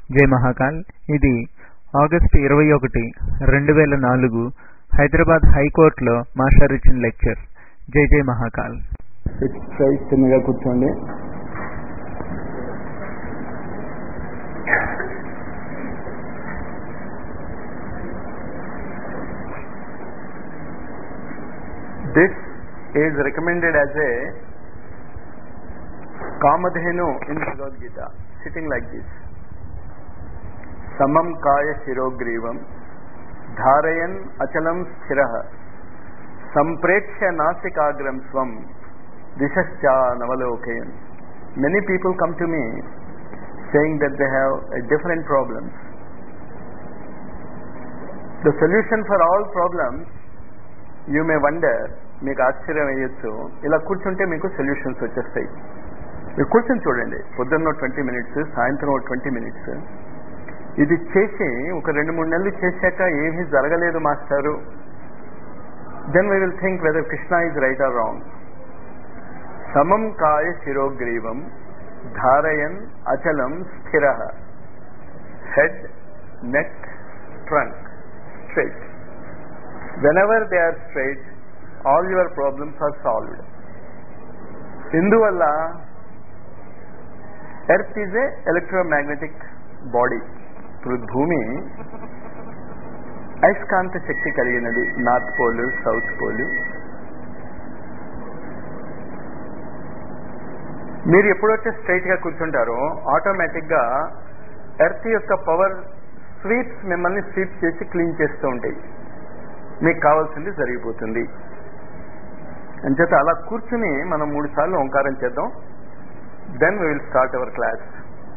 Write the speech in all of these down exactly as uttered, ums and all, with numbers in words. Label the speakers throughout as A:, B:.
A: జై మహాకాల్. ఇది ఆగస్టు ఇరవై ఒకటి రెండు వేల నాలుగు హైదరాబాద్ హైకోర్టులో మాస్టర్ ఇచ్చిన లెక్చర్. జై జై మహాకాల్.
B: చిన్నగా కూర్చోండి. This is recommended as a Kamadhenu in Bhagavad Gita, sitting like this. Samam kaya shirogrivam dharayan achalam sthirah samprechya nasikagram svam dishascha navalokhayan. Many people come to me saying that they have a different problems. The solution for all problems, you may wonder, మీకు ఆశ్చర్యం అయ్యొచ్చు, ఇలా కూర్చుంటే మీకు solutions వచ్చేస్తాయి. మీరు కూర్చొని చూడండి, పొద్దున్న ట్వంటీ మినిట్స్, సాయంత్రం ట్వంటీ మినిట్స్ ఇది చేసి ఒక రెండు మూడు నెలలు చేశాక ఏమీ జరగలేదు మాస్టారు, then we will think whether Krishna is right or wrong. సమం కాయ శిరోగ్రీవం ధారయన్ అచలం స్థిర head neck trunk straight. whenever they are straight, all your problems are solved. ఇందువల్ల earth is a electromagnetic body. ఇప్పుడు భూమి అయస్కాంత శక్తి కలిగినది, నార్త్ పోల్ సౌత్ పోల్. మీరు ఎప్పుడైతే స్ట్రైట్ గా కూర్చుంటారో ఆటోమేటిక్ గా ఎర్త్ యొక్క పవర్ స్వీప్స్ మిమ్మల్ని స్వీప్ చేసి క్లీన్ చేస్తూ ఉంటాయి, మీకు కావాల్సింది జరిగిపోతుంది. అంచేత అలా కూర్చుని మనం మూడు సార్లు ఓంకారం చేద్దాం, then we will start our class.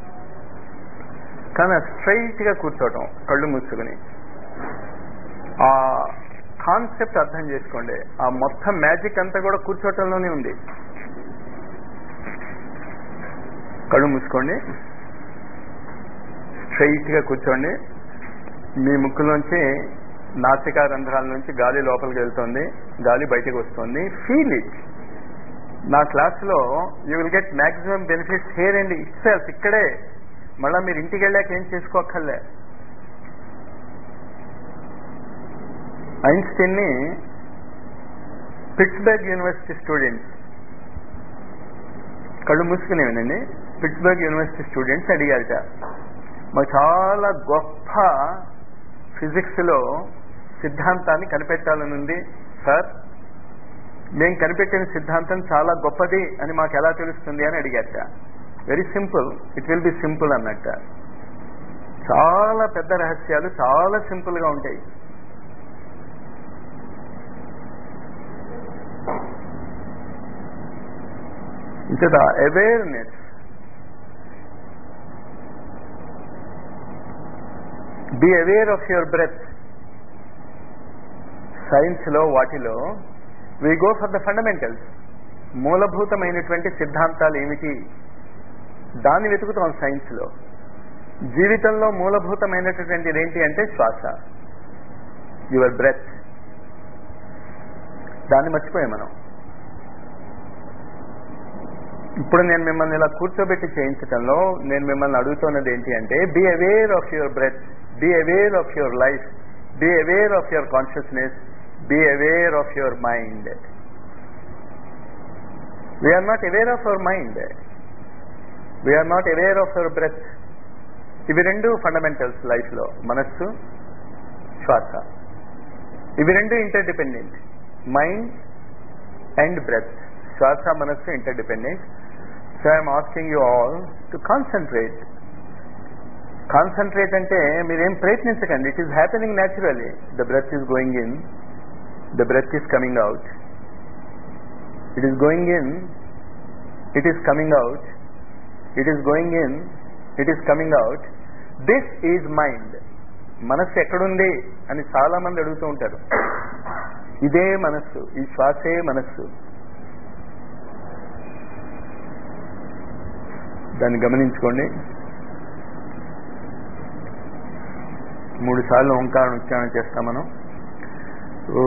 B: కానీ స్ట్రైట్ గా కూర్చోవటం, కళ్ళు మూసుకుని ఆ కాన్సెప్ట్ అర్థం చేసుకోండి. ఆ మొత్తం మ్యాజిక్ అంతా కూడా కూర్చోవటంలోనే ఉంది. కళ్ళు మూసుకోండి, స్ట్రైట్ గా కూర్చోండి. మీ ముక్కులోంచి నాసికా రంధ్రాల నుంచి గాలి లోపలికి వెళ్తుంది, గాలి బయటకు వస్తుంది. Feel it. నా క్లాస్లో you will get maximum benefits here and it self, ఇక్కడే. మళ్ళీ మీరు ఇంటికి వెళ్ళాక ఏం చేసుకోక్కర్లే. ఐన్స్టీన్ ని పిట్స్బర్గ్ యూనివర్సిటీ స్టూడెంట్స్, కళ్ళు మూసుకునేవినండి, పిట్స్బర్గ్ యూనివర్సిటీ స్టూడెంట్స్ అడిగారట, మాకు చాలా గొప్ప ఫిజిక్స్ లో సిద్ధాంతాన్ని కనిపెట్టాలని ఉంది సార్, మేము కనిపెట్టిన సిద్ధాంతం చాలా గొప్పది అని మాకు ఎలా తెలుస్తుంది అని అడిగారట. Very simple, it will be simple అన్నట్ట. చాలా పెద్ద రహస్యాలు చాలా సింపుల్ గా ఉంటాయి. ఇంకా the awareness, be aware of your breath. Science లో వాటిలో we go for the fundamentals, మూలభూతమైనటువంటి సిద్ధాంతాలు ఏమిటి దాన్ని వెతుకుతాం సైన్స్ లో. జీవితంలో మూలభూతమైనటువంటిది ఏంటి అంటే శ్వాస, యువర్ బ్రెత్. దాన్ని మర్చిపోయాం మనం. ఇప్పుడు నేను మిమ్మల్ని ఇలా కూర్చోబెట్టి చేయించడంలో నేను మిమ్మల్ని అడుగుతున్నది ఏంటి అంటే, be aware of your breath, be aware of your life, be aware of your consciousness, be aware of your mind. We are not aware of our mind, we are not aware of our breath. ఇవి రెండు fundamentals life లో, మనస్సు శ్వాస. ఇవి రెండు interdependent, mind and breath. శ్వాస మనస్సు interdependent. So I'm asking you all to concentrate. Concentrate అంటే మీరేం ప్రయత్నించకండి, it is happening naturally. The breath is going in, the breath is coming out, it is going in, it is coming out, it is going in, it is coming out. This is mind. మనస్సు ఎక్కడుంది అని చాలా మంది అడుగుతూ ఉంటారు. ఇదే మనస్సు, ఈ శ్వాసే మనస్సు. దాన్ని గమనించుకోండి. మూడు సార్లు ఓంకారం ఉచ్చారణ చేస్తాం మనం. ఓ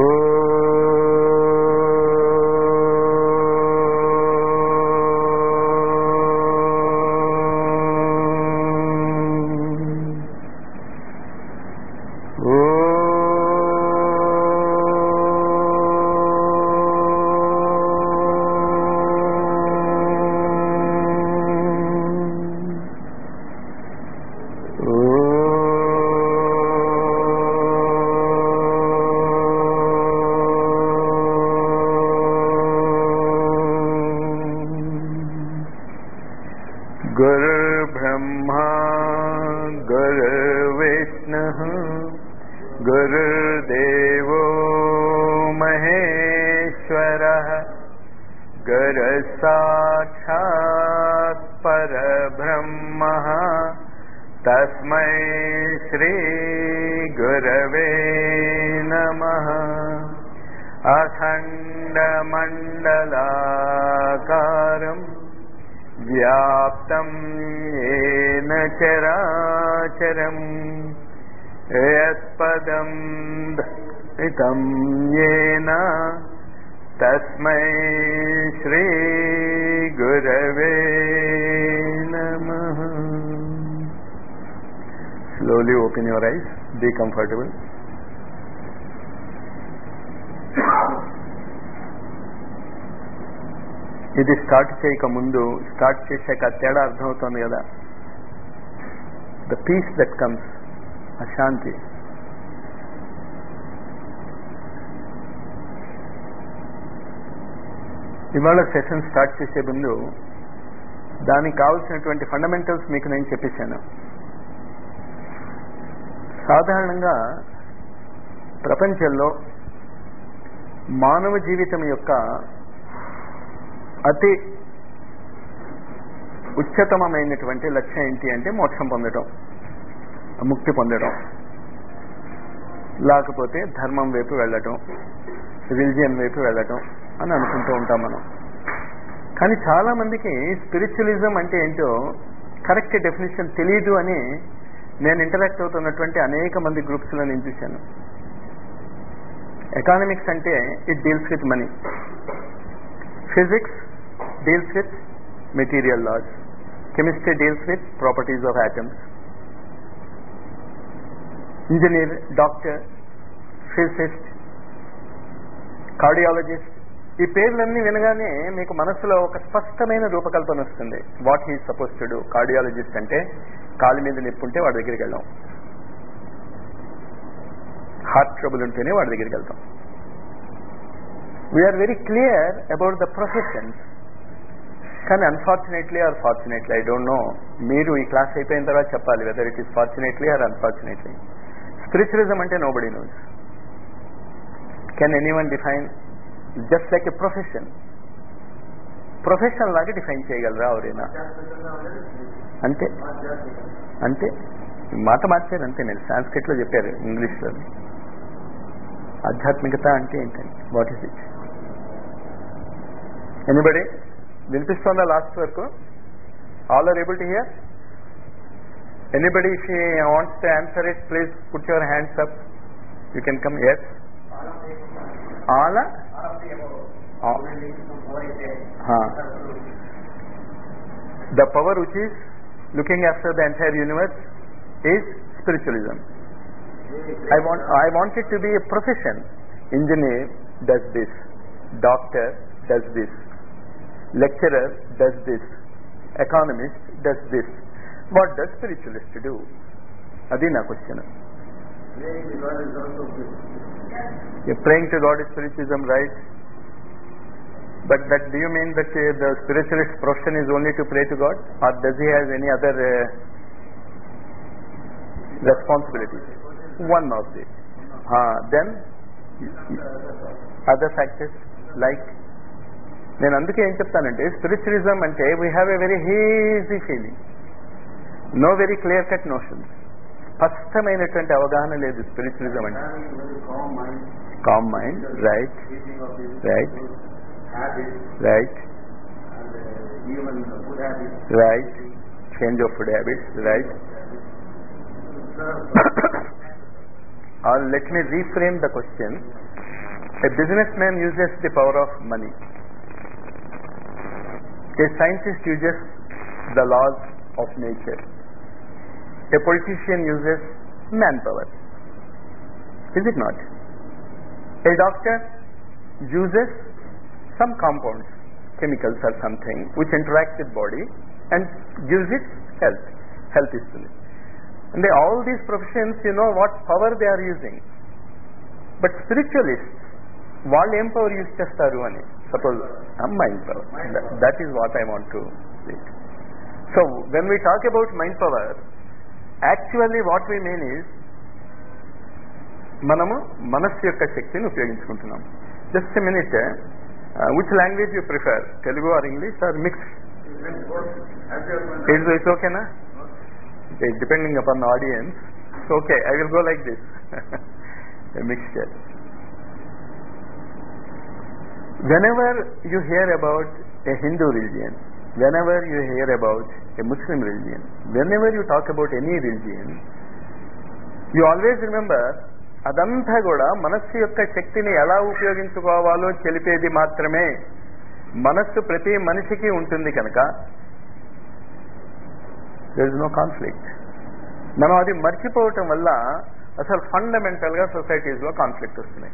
B: विष्णुः गुरुर्देवो महेश्वरः गुरुसाक्षात् परब्रह्मः तस्मै श्री गुरवे नमः। अखण्डमण्डलाकारम् व्याप्तं येन चराचरम् यत्पदं दर्शितं येन तस्मै श्री गुरवे नमः। Slowly open your eyes, be comfortable. ఇది స్టార్ట్ చేయక ముందు స్టార్ట్ చేశాక తేడా అర్థమవుతుంది కదా. ద పీస్ దట్ కమ్స్, అశాంతి. ఇవాళ సెషన్ స్టార్ట్ చేసే ముందు దానికి కావాల్సినటువంటి ఫండమెంటల్స్ మీకు నేను చెప్పేశాను. సాధారణంగా ప్రపంచంలో మానవ జీవితం యొక్క అతి ఉच्चతమైనటువంటి లక్ష్యం ఏంటి అంటే మోక్షం పొందడం, ముక్తి పొందడం, లేకపోతే ధర్మం వైపు వెళ్ళటం, రిలిజియన్ వైపు వెళ్ళటం అని అనుకుంటూ ఉంటాం మనం. కానీ చాలా మందికి స్పిరిచువలిజం అంటే ఏంటో కరెక్ట్ డెఫినేషన్ తెలియదు అని నేను ఇంటరాక్ట్ అవుతున్నటువంటి అనేక మంది గ్రూప్స్లో నేను చూశాను. ఎకానమిక్స్ అంటే it deals with money, physics deals with material laws, chemistry deals with properties of atoms, engineer, doctor, physicist, cardiologist, ఈ పేర్లన్నీ వినగానే మీకు మనసులో ఒక స్పష్టమైన రూపకల్పన వస్తుంది. What he suppose to do. Cardiologist అంటే కాలు మీద నొప్పి ఉంటే వాడి దగ్గరికి వెళ్ళాం, హార్ట్ ట్రబుల్ ఉంటేనే వాడి దగ్గరికి వెళ్తాం. We are very clear about the professions. కానీ unfortunately or fortunately, I don't know, మీరు ఈ క్లాస్ అయిపోయిన తర్వాత చెప్పాలి whether it is fortunately or unfortunately. Spiritualism అంటే nobody knows. Can anyone define? Just like a profession, profession లాగా డిఫైన్ చేయగలరా ఎవరైనా? అంతే అంతే మాట మార్చారు అంతే. నేను సాంస్క్రిట్ లో చెప్పారు, ఇంగ్లీష్లో. ఆధ్యాత్మికత అంటే ఏంటండి? What is it? ఎనీబడి వినిపిస్తోందా లాస్ట్ వరకు? All are able to hear? Anybody if you wants to answer it please put your hands up. You can come. Yes, all. The power which is looking after the entire universe is spiritualism. I want I want it to be a profession. Engineer does this, doctor does this, lecturer does this, economist does this. What does spiritualist do? Adi na question. You're praying to God is spiritualism, right? But that, do you mean that uh, the spiritualist profession is only to pray to God, or does he have any other uh, responsibilities? One of it. Uh, then other factors like, నేను అందుకే ఏం చెప్తానంటే spiritualism అంటే we have a very hazy feeling, no very clear cut notions. స్పష్టమైనటువంటి అవగాహన లేదు spiritualism అంటే. Calm mind, right right right right change of food habits, right. Or let me reframe the question. A businessman uses the power of money. A scientist uses the laws of nature. A politician uses manpower. Is it not? A doctor uses some compounds, chemicals or something, which interact with body and gives it health. Health is to it. And they, all these professions, you know what power they are using. But spiritualists, వాళ్ళు ఏం power use చేస్తారు అని suppose mind power. That is what I want to say. So when we talk about mind power, actually what we mean is మనము మనస్సు యొక్క శక్తిని ఉపయోగించుకుంటున్నాం. Just minute, which language you prefer, Telugu or English or mix? It's ఓకేనా? Depending upon the audience. Okay, I will go like this mixture. Whenever you hear about a Hindu religion, whenever you hear about a Muslim religion, whenever you talk about any religion, you always remember అదంతా కూడా మనస్సు యొక్క శక్తిని ఎలా ఉపయోగించుకోవాలో తెలిపేది మాత్రమే. మనస్సు ప్రతి మనిషికి ఉంటుంది కనుక there is no conflict. మనం అది మర్చిపోవటం వల్ల అసలు ఫండమెంటల్ గా సొసైటీస్ లో కాన్ఫ్లిక్ట్ వస్తున్నాయి.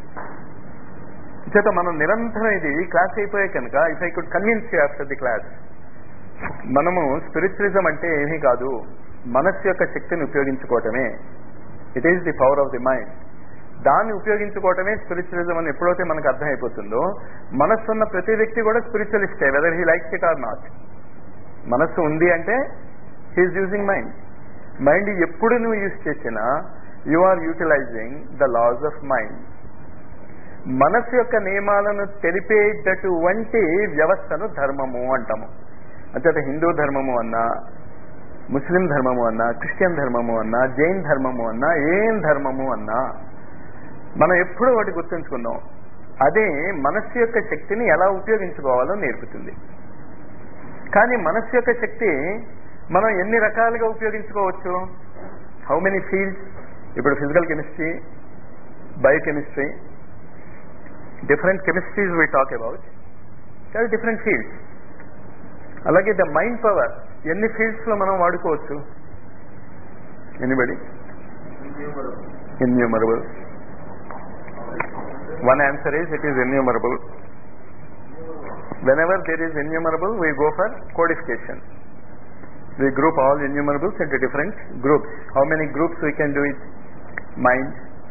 B: చేత మనం నిరంతరం ఇది క్లాస్ అయిపోయే కనుక if I could convince you after the class, మనము స్పిరిచువలిజం అంటే ఏమీ కాదు, మనస్సు యొక్క శక్తిని ఉపయోగించుకోవటమే. It is the power of the mind. దాన్ని ఉపయోగించుకోవటమే స్పిరిచువలిజం అని ఎప్పుడైతే మనకు అర్థమైపోతుందో, మనస్సు ఉన్న ప్రతి వ్యక్తి కూడా స్పిరిచువలిస్టే, whether he likes it or not. మనస్సు ఉంది అంటే హీఈస్ యూజింగ్ మైండ్. మైండ్ ఎప్పుడు నువ్వు యూజ్ చేసినా you are utilising the laws of mind. మనస్సు యొక్క నియమాలను తెలిపేటటువంటి వ్యవస్థను ధర్మము అంటాము. అంచేత హిందూ ధర్మము అన్నా, ముస్లిం ధర్మము అన్నా, క్రిస్టియన్ ధర్మము అన్నా, జైన్ ధర్మము అన్నా, ఏం ధర్మము అన్నా మనం ఎప్పుడూ ఒకటి గుర్తుంచుకుందాం, అదే మనస్సు యొక్క శక్తిని ఎలా ఉపయోగించుకోవాలో నేర్పుతుంది. కానీ మనస్సు యొక్క శక్తి మనం ఎన్ని రకాలుగా ఉపయోగించుకోవచ్చు? How many fields? ఇప్పుడు physical chemistry, biochemistry, different chemistries we talk about, there are different fields. అలాగే ద మైండ్ పవర్ ఎన్ని ఫీల్డ్స్ లో మనం వాడుకోవచ్చు? Anybody? Innumerable. One answer is it is innumerable. Whenever there is innumerable, we go for codification. We group all innumerables into different groups. How many groups we can do it? Mind.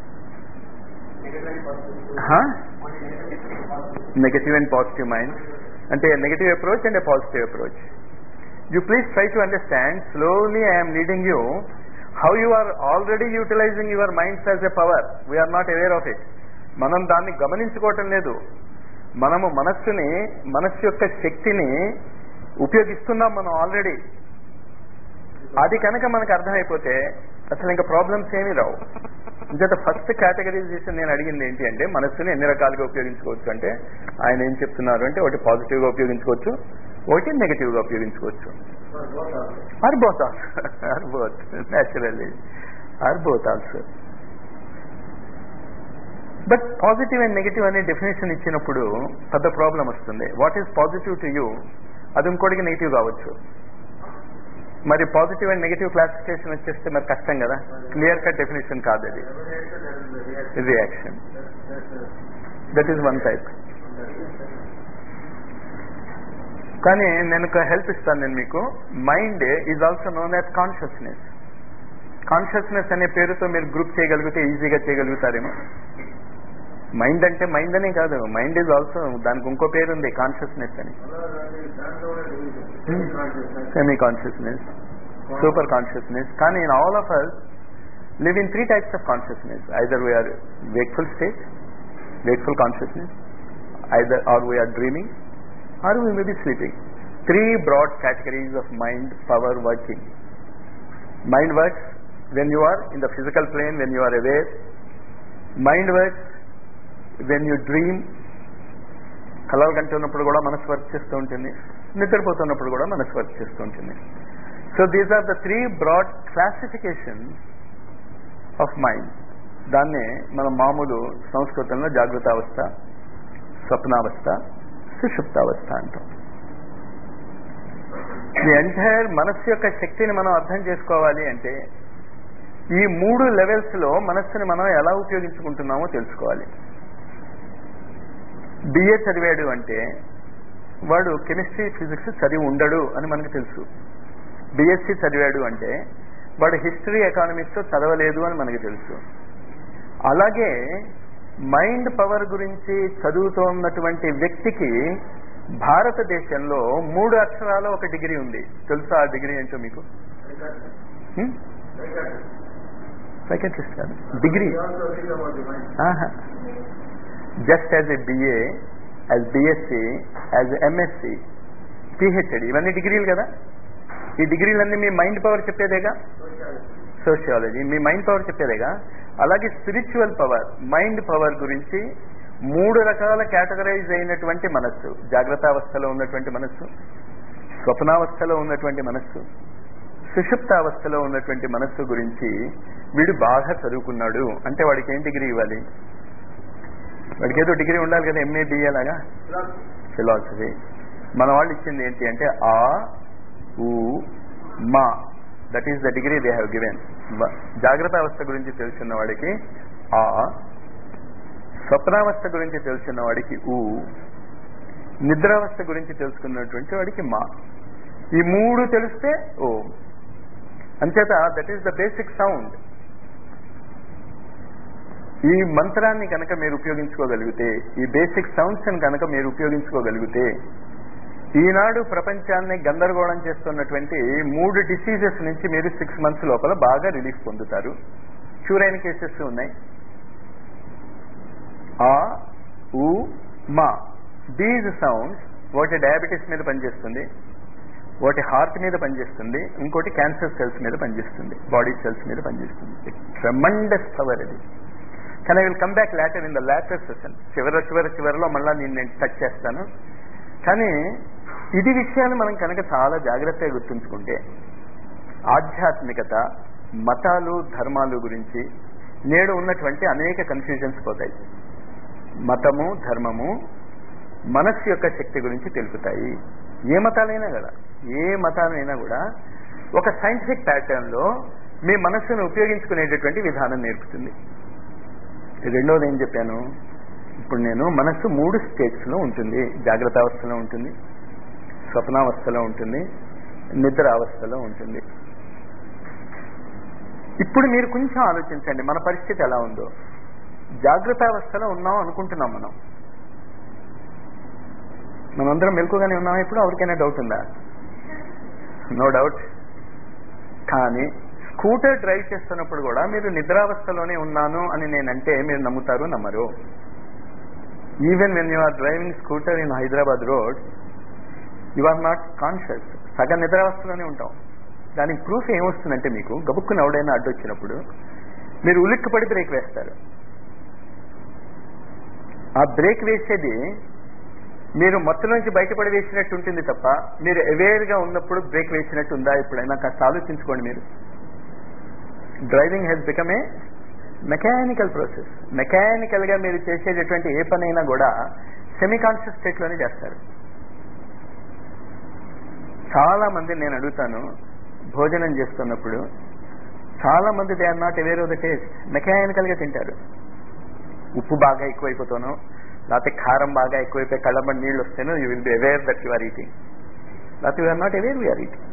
B: Huh? Negative and positive mind. Ante a negative approach and a positive approach. You please try to understand, slowly I am leading you, how you are already utilizing your minds as a power. We are not aware of it. మనం దాన్ని గమనించుకోవటం లేదు. మనము మనస్సుని, మనస్సు యొక్క శక్తిని ఉపయోగిస్తున్నాం మనం already. అది కనుక మనకు అర్థమైపోతే అసలు ఇంకా ప్రాబ్లమ్స్ ఏమీ రావు. ఇంత ఫస్ట్ కేటగరైజేషన్ నేను అడిగింది ఏంటి అంటే, మనస్సుని ఎన్ని రకాలుగా ఉపయోగించుకోవచ్చు అంటే, ఆయన ఏం చెప్తున్నారు అంటే, ఒకటి పాజిటివ్ గా ఉపయోగించుకోవచ్చు, ఒకటి నెగటివ్ గా ఉపయోగించుకోవచ్చు. Or both or both naturally or both also. But positive and negative అనే డెఫినేషన్ ఇచ్చినప్పుడు పెద్ద ప్రాబ్లం వస్తుంది. What is positive to you, అది ఇంకోటికి నెగిటివ్ కావచ్చు. మరి పాజిటివ్ అండ్ నెగిటివ్ క్లాసిఫికేషన్ వచ్చేస్తే మరి కష్టం కదా. క్లియర్ కట్ డెఫినేషన్ కాదు అది. Reaction, that is one type. కానీ నేను ఒక హెల్ప్ ఇస్తాను నేను మీకు. Mind is also known as consciousness. Consciousness అనే పేరుతో మీరు గ్రూప్ చేయగలిగితే ఈజీగా చేయగలుగుతారేమో. మైండ్ అంటే మైండ్ అనే కాదు, మైండ్ ఈజ్ ఆల్సో, దానికి ఇంకో పేరు ఉంది కాన్షియస్నెస్ అని. Semi consciousness, super consciousness. కానీ in all of us live in three types of consciousness. Either we are wakeful state, wakeful consciousness, either or we are dreaming, or we may be sleeping. Three broad categories of mind power working. Mind works when you are in the physical plane, when you are aware. Mind works when you dream. కలలు కంటున్నప్పుడు కూడా మనసు work చేస్తూ ఉంటుంది, నిద్రపోతున్నప్పుడు కూడా మనసు work చేస్తూ ఉంటుంది. So these are the three broad classifications of mind. దాన్నే మనం మామూలు సంస్కృతంలో జాగృతావస్థ, స్వప్నావస్థ, సుషుప్తావస్థ అంటాం. ఈ ఎంటైర్ మనస్సు యొక్క శక్తిని మనం అర్థం చేసుకోవాలి అంటే ఈ మూడు లెవెల్స్ లో మనస్సుని మనం ఎలా ఉపయోగించుకుంటున్నామో తెలుసుకోవాలి. బిఏ చదివాడు అంటే వాడు కెమిస్ట్రీ ఫిజిక్స్ చదివి ఉండడు అని మనకు తెలుసు. బిఎస్సి చదివాడు అంటే వాడు హిస్టరీ ఎకానమిక్స్ చదవలేదు అని మనకు తెలుసు. అలాగే మైండ్ పవర్ గురించి చదువుతున్నటువంటి వ్యక్తికి భారతదేశంలో మూడు అక్షరాల ఒక డిగ్రీ ఉంది. తెలుసా ఆ డిగ్రీ ఏంటో మీకు? సైకాట్రిస్ట్ కాదు, degree. Just as a BA, as BSc, as MSc, PhD, ఇవన్నీ డిగ్రీలు కదా. ఈ డిగ్రీలన్నీ మీ మైండ్ పవర్ చెప్పేదేగా. సోషియాలజీ మీ మైండ్ పవర్ చెప్పేదేగా. అలాగే స్పిరిచువల్ పవర్, మైండ్ పవర్ గురించి మూడు రకాల కేటగరైజ్ అయినటువంటి మనస్సు, జాగ్రత్త అవస్థలో ఉన్నటువంటి మనస్సు, స్వప్నావస్థలో ఉన్నటువంటి మనస్సు, సుషుప్తావస్థలో ఉన్నటువంటి మనస్సు గురించి వీడు బాగా చదువుకున్నాడు అంటే వాడికి ఏం డిగ్రీ ఇవ్వాలి? వాడికి ఏదో డిగ్రీ ఉండాలి కదా, ఎంఏ బిఏ లాగా. ఫిలాసఫీ. మన వాళ్ళు ఇచ్చింది ఏంటి అంటే ఆ ఊ మా, that is the degree they have given. జాగ్రత్త అవస్థ గురించి తెలుసున్న వాడికి ఆ, స్వప్నావస్థ గురించి తెలుసున్న వాడికి ఊ, నిద్రావస్థ గురించి తెలుసుకున్నటువంటి వాడికి మా. ఈ మూడు తెలిస్తే ఓ. అంచేత that is the basic sound. ఈ మంత్రాన్ని కనుక మీరు ఉపయోగించుకోగలిగితే, ఈ బేసిక్ సౌండ్స్ ని కనుక మీరు ఉపయోగించుకోగలిగితే, ఈనాడు ప్రపంచాన్ని గందరగోళం చేస్తున్నటువంటి మూడు డిసీజెస్ నుంచి మీరు సిక్స్ మంత్స్ లోపల బాగా రిలీఫ్ పొందుతారు. క్యూర్ అయిన కేసెస్ ఉన్నాయి. ఆ ఊ మా, దీస్ సౌండ్స్ ఒకటి డయాబెటీస్ మీద పనిచేస్తుంది, ఒకటి హార్ట్ మీద పనిచేస్తుంది, ఇంకోటి క్యాన్సర్ సెల్స్ మీద పనిచేస్తుంది, బాడీ సెల్స్ మీద పనిచేస్తుంది. ట్రెమండస్ పవర్ ఇది. కానీ I will come back later in the later session. చివరి చివరి చివరిలో మళ్ళా నేను నేను టచ్ చేస్తాను. కానీ ఇది విషయాన్ని మనం కనుక చాలా జాగ్రత్తగా గుర్తుంచుకుంటే, ఆధ్యాత్మికత, మతాలు, ధర్మాలు గురించి నేడు ఉన్నటువంటి అనేక కన్ఫ్యూజన్స్ పోతాయి. మతము, ధర్మము మనస్సు యొక్క శక్తి గురించి తెలుపుతాయి. ఏ మతాలైనా కదా, ఏ మతాలైనా కూడా ఒక సైంటిఫిక్ ప్యాటర్న్ లో మీ మనస్సును ఉపయోగించుకునేటటువంటి విధానం నేర్పుతుంది. రెండోది ఏం చెప్పాను, ఇప్పుడు నేను మనస్సు మూడు స్టేట్స్ లో ఉంటుంది. జాగ్రత్త అవస్థలో ఉంటుంది, స్వప్నావస్థలో ఉంటుంది, నిద్ర అవస్థలో ఉంటుంది. ఇప్పుడు మీరు కొంచెం ఆలోచించండి మన పరిస్థితి ఎలా ఉందో. జాగ్రత్త అవస్థలో ఉన్నాం అనుకుంటున్నాం మనం. మనందరం మెలకుగానే ఉన్నాం. ఇప్పుడు ఎవరికైనా డౌట్ ఉందా? No doubt. కానీ స్కూటర్ డ్రైవ్ చేస్తున్నప్పుడు కూడా మీరు నిద్రావస్థలోనే ఉన్నాను అని నేనంటే మీరు నమ్ముతారు, నమ్మరు? Even when you are driving scooter in Hyderabad road, you are not conscious. సగం నిద్రావస్థలోనే ఉంటాం. దానికి ప్రూఫ్ ఏమొస్తుందంటే, మీకు గబుక్కుని ఎవడైనా అడ్డొచ్చినప్పుడు మీరు ఉలిక్కిపడి బ్రేక్ వేస్తారు. ఆ బ్రేక్ వేసేది మీరు మొత్తం నుంచి బయటపడి వేసినట్టు ఉంటుంది తప్ప, మీరు అవేర్గా ఉన్నప్పుడు బ్రేక్ వేసినట్టు ఉందా ఎప్పుడైనా? కాస్త ఆలోచించుకోండి మీరు. Driving has become a mechanical process. Mechanical గా మీరు చేసేటటువంటి ఏ పనైనా కూడా సెమీ కాన్షియస్ స్టేట్ లోనే చేస్తారు. చాలా మంది నేను అడుగుతాను, భోజనం చేస్తున్నప్పుడు చాలా మంది they are not aware of the taste. Mechanical గా తింటారు. ఉప్పు బాగా ఎక్కువైపోతాను, లేకపోతే కారం బాగా ఎక్కువైపోయి కళ్ళబడి నీళ్ళు వస్తేనో you will be aware that you are eating, లేకపోతే you are not aware we are eating.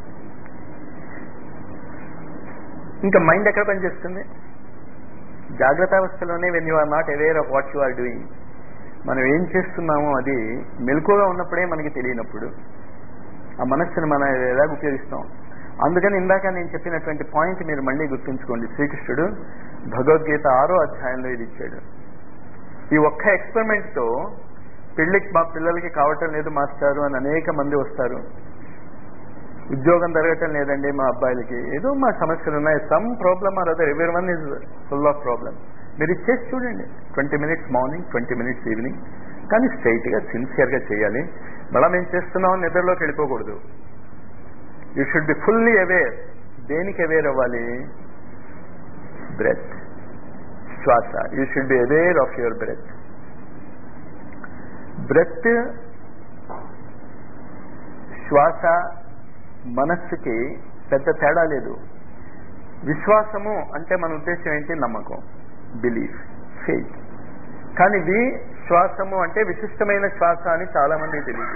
B: ఇంకా మైండ్ ఎక్కడ పనిచేస్తుంది? జాగ్రత్త అవస్థలోనే when you are not aware of what you are doing. మనం ఏం చేస్తున్నామో అది మెలకుగా ఉన్నప్పుడే మనకి తెలియనప్పుడు ఆ మనస్సును మనం ఎలాగ ఉపయోగిస్తాం. అందుకని ఇందాక నేను చెప్పినటువంటి పాయింట్ మీరు మళ్ళీ గుర్తుంచుకోండి. శ్రీకృష్ణుడు భగవద్గీత ఆరో అధ్యాయంలో ఇది ఇచ్చాడు. ఈ ఒక్క ఎక్స్పెరిమెంట్ తో పెళ్లికి మా పిల్లలకి కావటం లేదు మాస్టారు అని అనేక మంది వస్తారు. ఉద్యోగం జరగటం లేదండి మా అబ్బాయిలకి, ఏదో మా సమస్యలు ఉన్నాయి, సమ్ ప్రాబ్లమ్ ఆర్ అదర్, ఎవరి one is full of problem. మీరు ఇది చేసి చూడండి. Twenty minutes morning, twenty minutes evening, కానీ స్ట్రైట్ గా సిన్సియర్ గా చేయాలి. మళ్ళా మేము చేస్తున్నాం నిద్రలోకి వెళ్ళిపోకూడదు. You should be fully aware. దేనికి అవేర్ అవ్వాలి? బ్రెత్, శ్వాస. You should be aware of your breath. Breath, శ్వాస, మనస్సుకి పెద్ద తేడా లేదు. విశ్వాసము అంటే మన ఉద్దేశం ఏంటి? నమ్మకం, బిలీఫ్, ఫెయిత్. కానీ వి శ్వాసము అంటే విశిష్టమైన శ్వాస అని చాలా మందికి తెలియదు.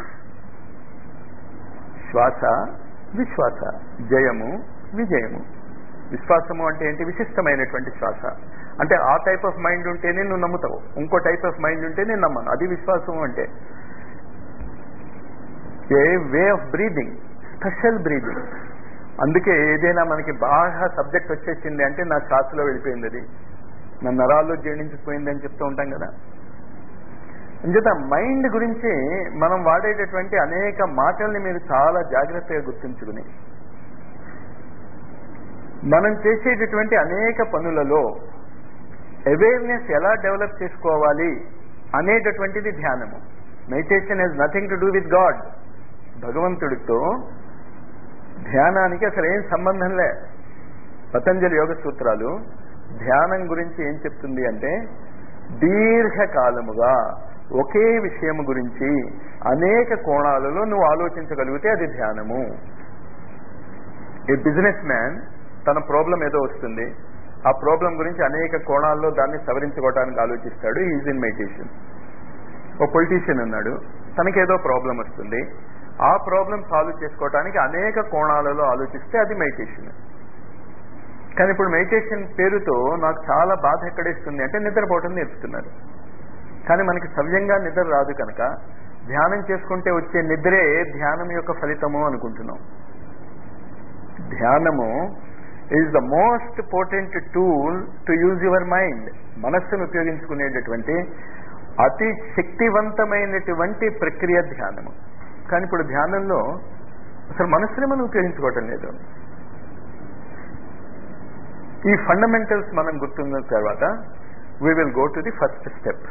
B: శ్వాస, విశ్వాస, జయము, విజయము. విశ్వాసము అంటే ఏంటి? విశిష్టమైనటువంటి శ్వాస. అంటే ఆ టైప్ ఆఫ్ మైండ్ ఉంటేనే నువ్వు నమ్ముతావు, ఇంకో టైప్ ఆఫ్ మైండ్ ఉంటే నేను నమ్మను. అది విశ్వాసము అంటే. A way of breathing, special breathing. అందుకే ఏదైనా మనకి బాగా సబ్జెక్ట్ వచ్చేసింది అంటే నా శ్వాసలో వెళ్ళిపోయింది, అది నా నరాల్లో జీర్ణించిపోయింది అని చెప్తూ ఉంటాం కదా. అంచేత మైండ్ గురించి మనం వాడేటటువంటి అనేక మాటల్ని మీరు చాలా జాగ్రత్తగా గుర్తుంచుకుని మనం చేసేటటువంటి అనేక పనులలో అవేర్నెస్ ఎలా డెవలప్ చేసుకోవాలి అనేటటువంటిది ధ్యానము. Meditation has nothing to do with God. భగవంతుడితో ధ్యానానికి అసలు ఏం సంబంధం లే. పతంజలి యోగ సూత్రాలు ధ్యానం గురించి ఏం చెప్తుంది అంటే, దీర్ఘకాలముగా ఒకే విషయం గురించి అనేక కోణాలలో నువ్వు ఆలోచించగలిగితే అది ధ్యానము. ఏ బిజినెస్ మ్యాన్ తన ప్రాబ్లం ఏదో వస్తుంది, ఆ ప్రాబ్లం గురించి అనేక కోణాల్లో దాన్ని సవరించుకోవడానికి ఆలోచిస్తాడు, ఈజ్ ఇన్ మెడిటేషన్. ఓ పొలిటీషియన్ ఉన్నాడు, తనకేదో ప్రాబ్లం వస్తుంది, ఆ ప్రాబ్లం సాల్వ్ చేసుకోవడానికి అనేక కోణాలలో ఆలోచిస్తే అది మెడిటేషన్. కానీ ఇప్పుడు మెడిటేషన్ పేరుతో నాకు చాలా బాధ ఎక్కడేస్తుంది అంటే నిద్రపోవటం నేర్పుతున్నారు. కానీ మనకి సవ్యంగా నిద్ర రాదు కనుక ధ్యానం చేసుకుంటే వచ్చే నిద్రే ధ్యానం యొక్క ఫలితము అనుకుంటున్నాం. ధ్యానము is the most potent tool to use your mind. మనస్సును ఉపయోగించుకునేటటువంటి అతి శక్తివంతమైనటువంటి ప్రక్రియ ధ్యానము. కానీ ఇప్పుడు ధ్యానంలో అసలు మనస్సుని మనం ఉపయోగించుకోవటం లేదు. ఈ ఫండమెంటల్స్ మనం గుర్తున్న తర్వాత we will go to the first step.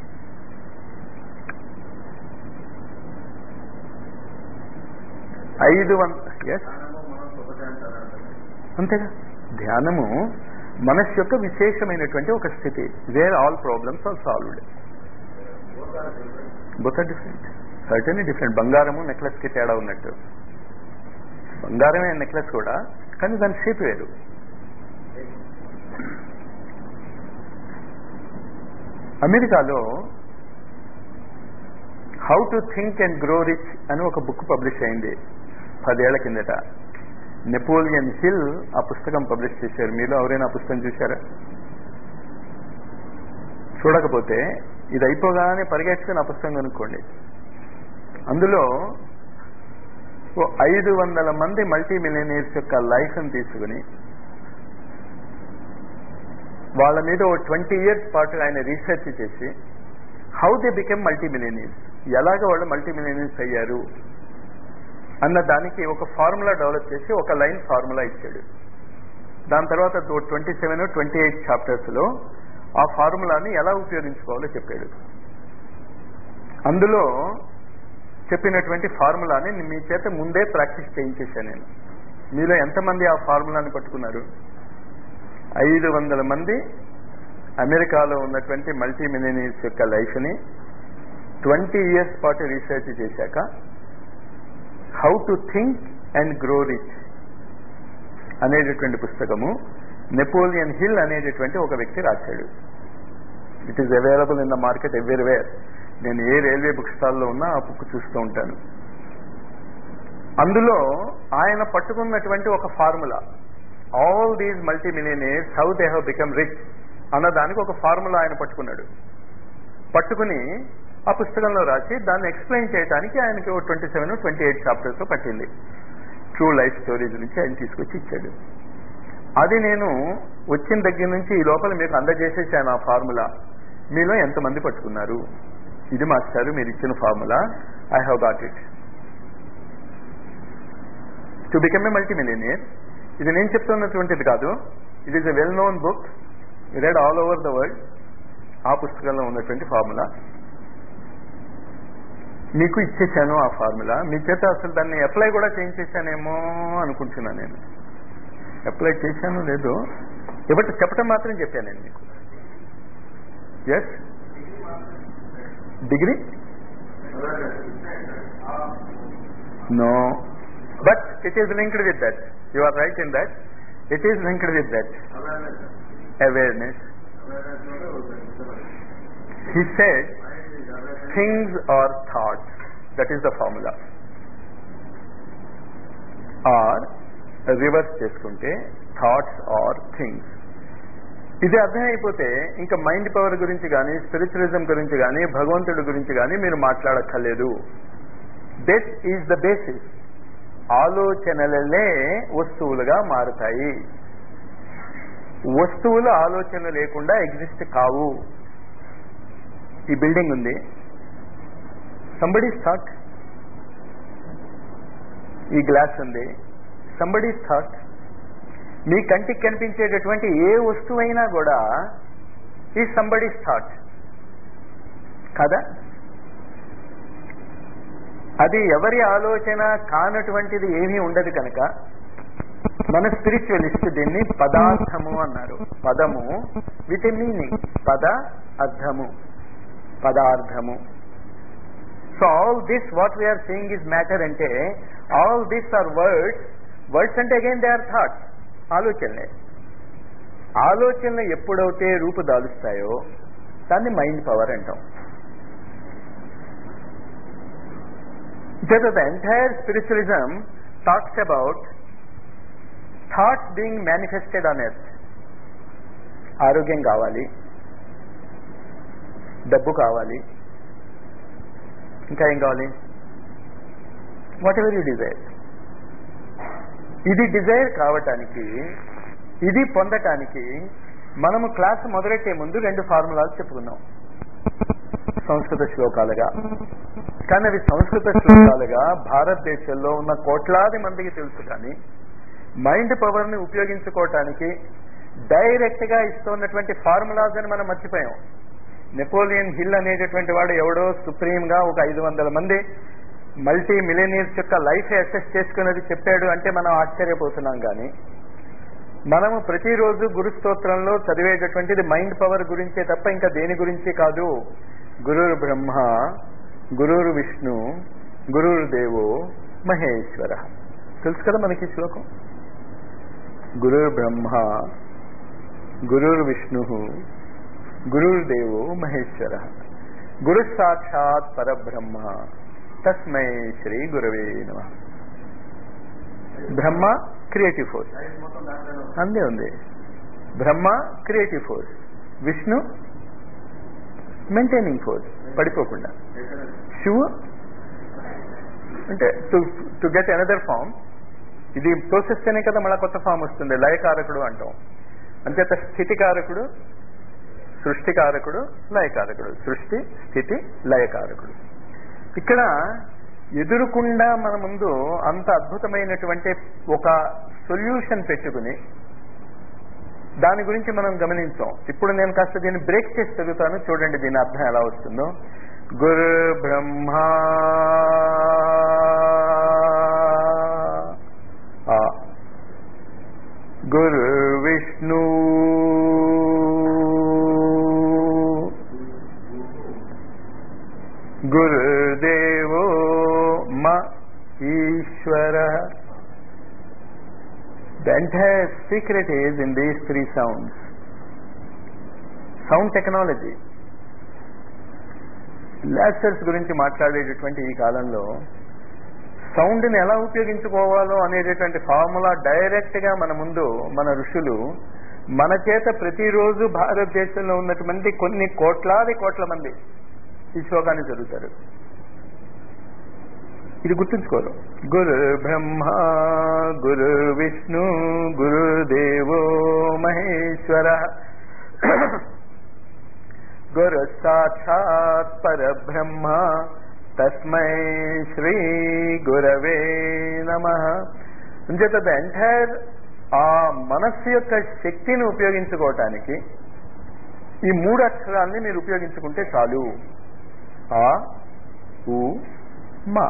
B: ఐదు వంద ఎస్ అంతేగా. ధ్యానము మనస్సు యొక్క విశేషమైనటువంటి ఒక స్థితి, where all problems are solved. Both are different, certainly different. బంగారము నెక్లెస్ కి తేడా ఉన్నట్టు, బంగారమే నెక్లెస్ కూడా, కానీ దాని షేప్ వేరు. అమెరికాలో how to think and grow rich అని ఒక బుక్ పబ్లిష్ అయింది పదేళ్ల కిందట. నెపోలియన్ హిల్ ఆ పుస్తకం పబ్లిష్ చేశారు. మీలో ఎవరైనా ఆ పుస్తకం చూశారా? చూడకపోతే ఇది అయిపోగానే పరిగెట్టుకుని ఆ పుస్తకం కొనుక్కోండి. అందులో ఓ ఐదు వందల మంది మల్టీ మిలియనీర్స్ యొక్క లైఫ్ని తీసుకుని వాళ్ళ మీద ఓ ట్వంటీ ఇయర్స్ పాటు ఆయన రీసెర్చ్ చేసి how they became multi millionaires, ఎలాగ వాళ్ళు మల్టీ మిలియనీర్స్ అయ్యారు అన్న దానికి ఒక ఫార్ములా డెవలప్ చేసి ఒక లైన్ ఫార్ములా ఇచ్చాడు. దాని తర్వాత twenty seven twenty eight chapters లో ఆ ఫార్ములాని ఎలా ఉపయోగించుకోవాలో చెప్పాడు. అందులో చెప్పినటువంటి ఫార్ములాని మీ చేత ముందే ప్రాక్టీస్ చేయించేశాను నేను. మీలో ఎంతమంది ఆ ఫార్ములాని పట్టుకున్నారు? ఐదు వందల మంది అమెరికాలో ఉన్నటువంటి మల్టీ మిలియనీర్స్ యొక్క లైఫ్ని ట్వంటీ ఇయర్స్ పాటు రీసెర్చ్ చేశాక how to think and grow rich అనేటటువంటి పుస్తకము నెపోలియన్ హిల్ అనేటటువంటి ఒక వ్యక్తి రాశాడు. It is available in the market everywhere. నేను ఏ రైల్వే బుక్ స్టాల్లో ఉన్నా ఆ బుక్ చూస్తూ ఉంటాను. అందులో ఆయన పట్టుకున్నటువంటి ఒక formula, all these multi millionaires how they have become rich అన్నదానికి ఒక ఫార్ములా ఆయన పట్టుకున్నాడు. పట్టుకుని ఆ పుస్తకంలో రాసి దాన్ని ఎక్స్ప్లెయిన్ చేయడానికి ఆయనకి ఓ twenty seven twenty eight chapters పట్టింది. ట్రూ లైఫ్ స్టోరీస్ నుంచి ఆయన తీసుకొచ్చి ఇచ్చాడు. అది నేను వచ్చిన దగ్గర నుంచి ఈ లోపల మీకు అందజేసేసాను ఆ ఫార్ములా. మీలో ఎంతమంది పట్టుకున్నారు? ఇది మాస్టారు మీరు ఇచ్చిన formula, I have got it to become a multi millionaire. ఇది నేను చెప్తున్నటువంటిది కాదు, it is a well known book, read all over the world. ఆ పుస్తకంలో ఉన్నటువంటి ఫార్ములా మీకు ఇచ్చేసాను. ఆ ఫార్ములా మీ చేత అసలు దాన్ని అప్లై కూడా చేయించేసానేమో అనుకుంటున్నాను. నేను అప్లై చేశాను లేదు, బట్ చెప్పడం మాత్రం చెప్పాను నేను మీకు. Yes, degree no, but it is linked with that. You are right in that. It is linked with that awareness. He said things are thoughts, that is the formula. Or reverse చేసుకుంటే thoughts are things. ఇది అర్థం అయిపోతే ఇంకా mind power గురించి కానీ spiritualism గురించి కానీ భగవంతుడి గురించి కానీ మీరు మాట్లాడక్కర్లేదు. That is the basis. ఆలోచనలే వస్తువులుగా మారుతాయి. వస్తువులు ఆలోచన లేకుండా ఎగ్జిస్ట్ కావు. ఈ బిల్డింగ్ ఉంది, సంబడీస్ థాట్. ఈ గ్లాస్ ఉంది, సంబడీస్ థాట్. మీ కంటికి కనిపించేటటువంటి ఏ వస్తువైనా కూడా ఈ సంబడీస్ థాట్ కదా. అది ఎవరి ఆలోచన కానటువంటిది ఏమీ ఉండదు కనుక మన స్పిరిచువలిస్ట్ దీన్ని పదార్థము అన్నారు. పదము విత్ ఎ మీనింగ్, పద అర్థము, పదార్థము. So all this what we are seeing is matter అంటే all this are words. Words అంటే అగైన్ దే ఆర్ థాట్స్, ఆలోచనలే. ఆలోచనలు ఎప్పుడైతే రూపుదాలుస్తాయో దాన్ని మైండ్ పవర్ అంటాం. The entire spiritualism talks about thoughts being manifested on earth. ఆరోగ్యం కావాలి, డబ్బు కావాలి, ఇంకా ఏం కావాలి, వాట్ ఎవర్ యూ డిజైర్. ఇది డిజైర్ కావటానికి, ఇది పొందటానికి మనము క్లాస్ మొదలెట్టే ముందు రెండు ఫార్ములాలు చెప్పుకున్నాం సంస్కృత శ్లోకాలుగా. కానీ అవి సంస్కృత శ్లోకాలుగా భారతదేశంలో ఉన్న కోట్లాది మందికి తెలుసు. కానీ మైండ్ పవర్ ని ఉపయోగించుకోవటానికి డైరెక్ట్ గా ఇస్తున్నటువంటి ఫార్ములాస్ అని మనం మర్చిపోయాం. నెపోలియన్ హిల్ అనేటటువంటి వాడు ఎవడో సుప్రీం గా ఒక ఐదు వందల మంది మల్టీ మిలియనీర్స్ యొక్క లైఫ్ అసెస్ చేసుకున్నది చెప్పాడు అంటే మనం ఆశ్చర్యపోతున్నాం. కానీ మనము ప్రతిరోజు గురు స్తోత్రంలో చదివేటటువంటిది మైండ్ పవర్ గురించే తప్ప ఇంకా దేని గురించి కాదు. గురుర్ బ్రహ్మ, గురుర్ విష్ణు, గురుర్ దేవో మహేశ్వర. తెలుసు కదా మనకి శ్లోకం. గురుర్ బ్రహ్మ, గురుర్ విష్ణు, గురుర్ దేవో మహేశ్వర, గురు సాక్షాత్ పరబ్రహ్మ తస్మై శ్రీ గురవే నమః. బ్రహ్మ క్రియేటివ్ ఫోర్స్ అందే ఉంది. Brahma creative force, Vishnu maintaining force, పడిపోకుండా. శివ అంటే to to get another form. ఇది తోసేస్తేనే కదా మళ్ళీ కొత్త ఫామ్ వస్తుంది. లయకారకుడు అంటాం. అంచేత స్థితికారకుడు, సృష్టికారకుడు, లయకారకుడు. సృష్టి, స్థితి, లయకారకుడు. ఇక్కడ ఎదురుకుండా మన ముందు అంత అద్భుతమైనటువంటి ఒక సొల్యూషన్ పెట్టుకుని దాని గురించి మనం గమనించాం. ఇప్పుడు నేను కాస్త దీన్ని బ్రేక్ చేసి చదువుతాను, చూడండి దీని అర్థం ఎలా వస్తుందో. గురు బ్రహ్మ, గురు విష్ణు, గురుదేవో మ ఈశ్వర. The entire secret is in these three sounds. Sound technology. లాసర్స్ గురించి మాట్లాడేటటువంటి ఈ కాలంలో సౌండ్ని ఎలా ఉపయోగించుకోవాలో అనేటటువంటి ఫార్ములా డైరెక్ట్ గా మన ముందు మన ఋషులు మన చేత ప్రతిరోజు భారతదేశంలో ఉన్నటువంటి కొన్ని కోట్లాది కోట్ల మంది ఈ శ్లోకాన్ని చదువుతారు. ఇది గుర్తుంచుకోరు. గురు బ్రహ్మ, గురు విష్ణు, గురుదేవో మహేశ్వర, గురు సాక్షాత్ పరబ్రహ్మ తస్మై శ్రీ గురవే నమః. అంచేత ద ఎంటైర్ ఆ మనస్సు యొక్క శక్తిని ఉపయోగించుకోవటానికి ఈ మూడు అక్షరాల్ని మీరు ఉపయోగించుకుంటే చాలు. ఆ, ఉ, మా.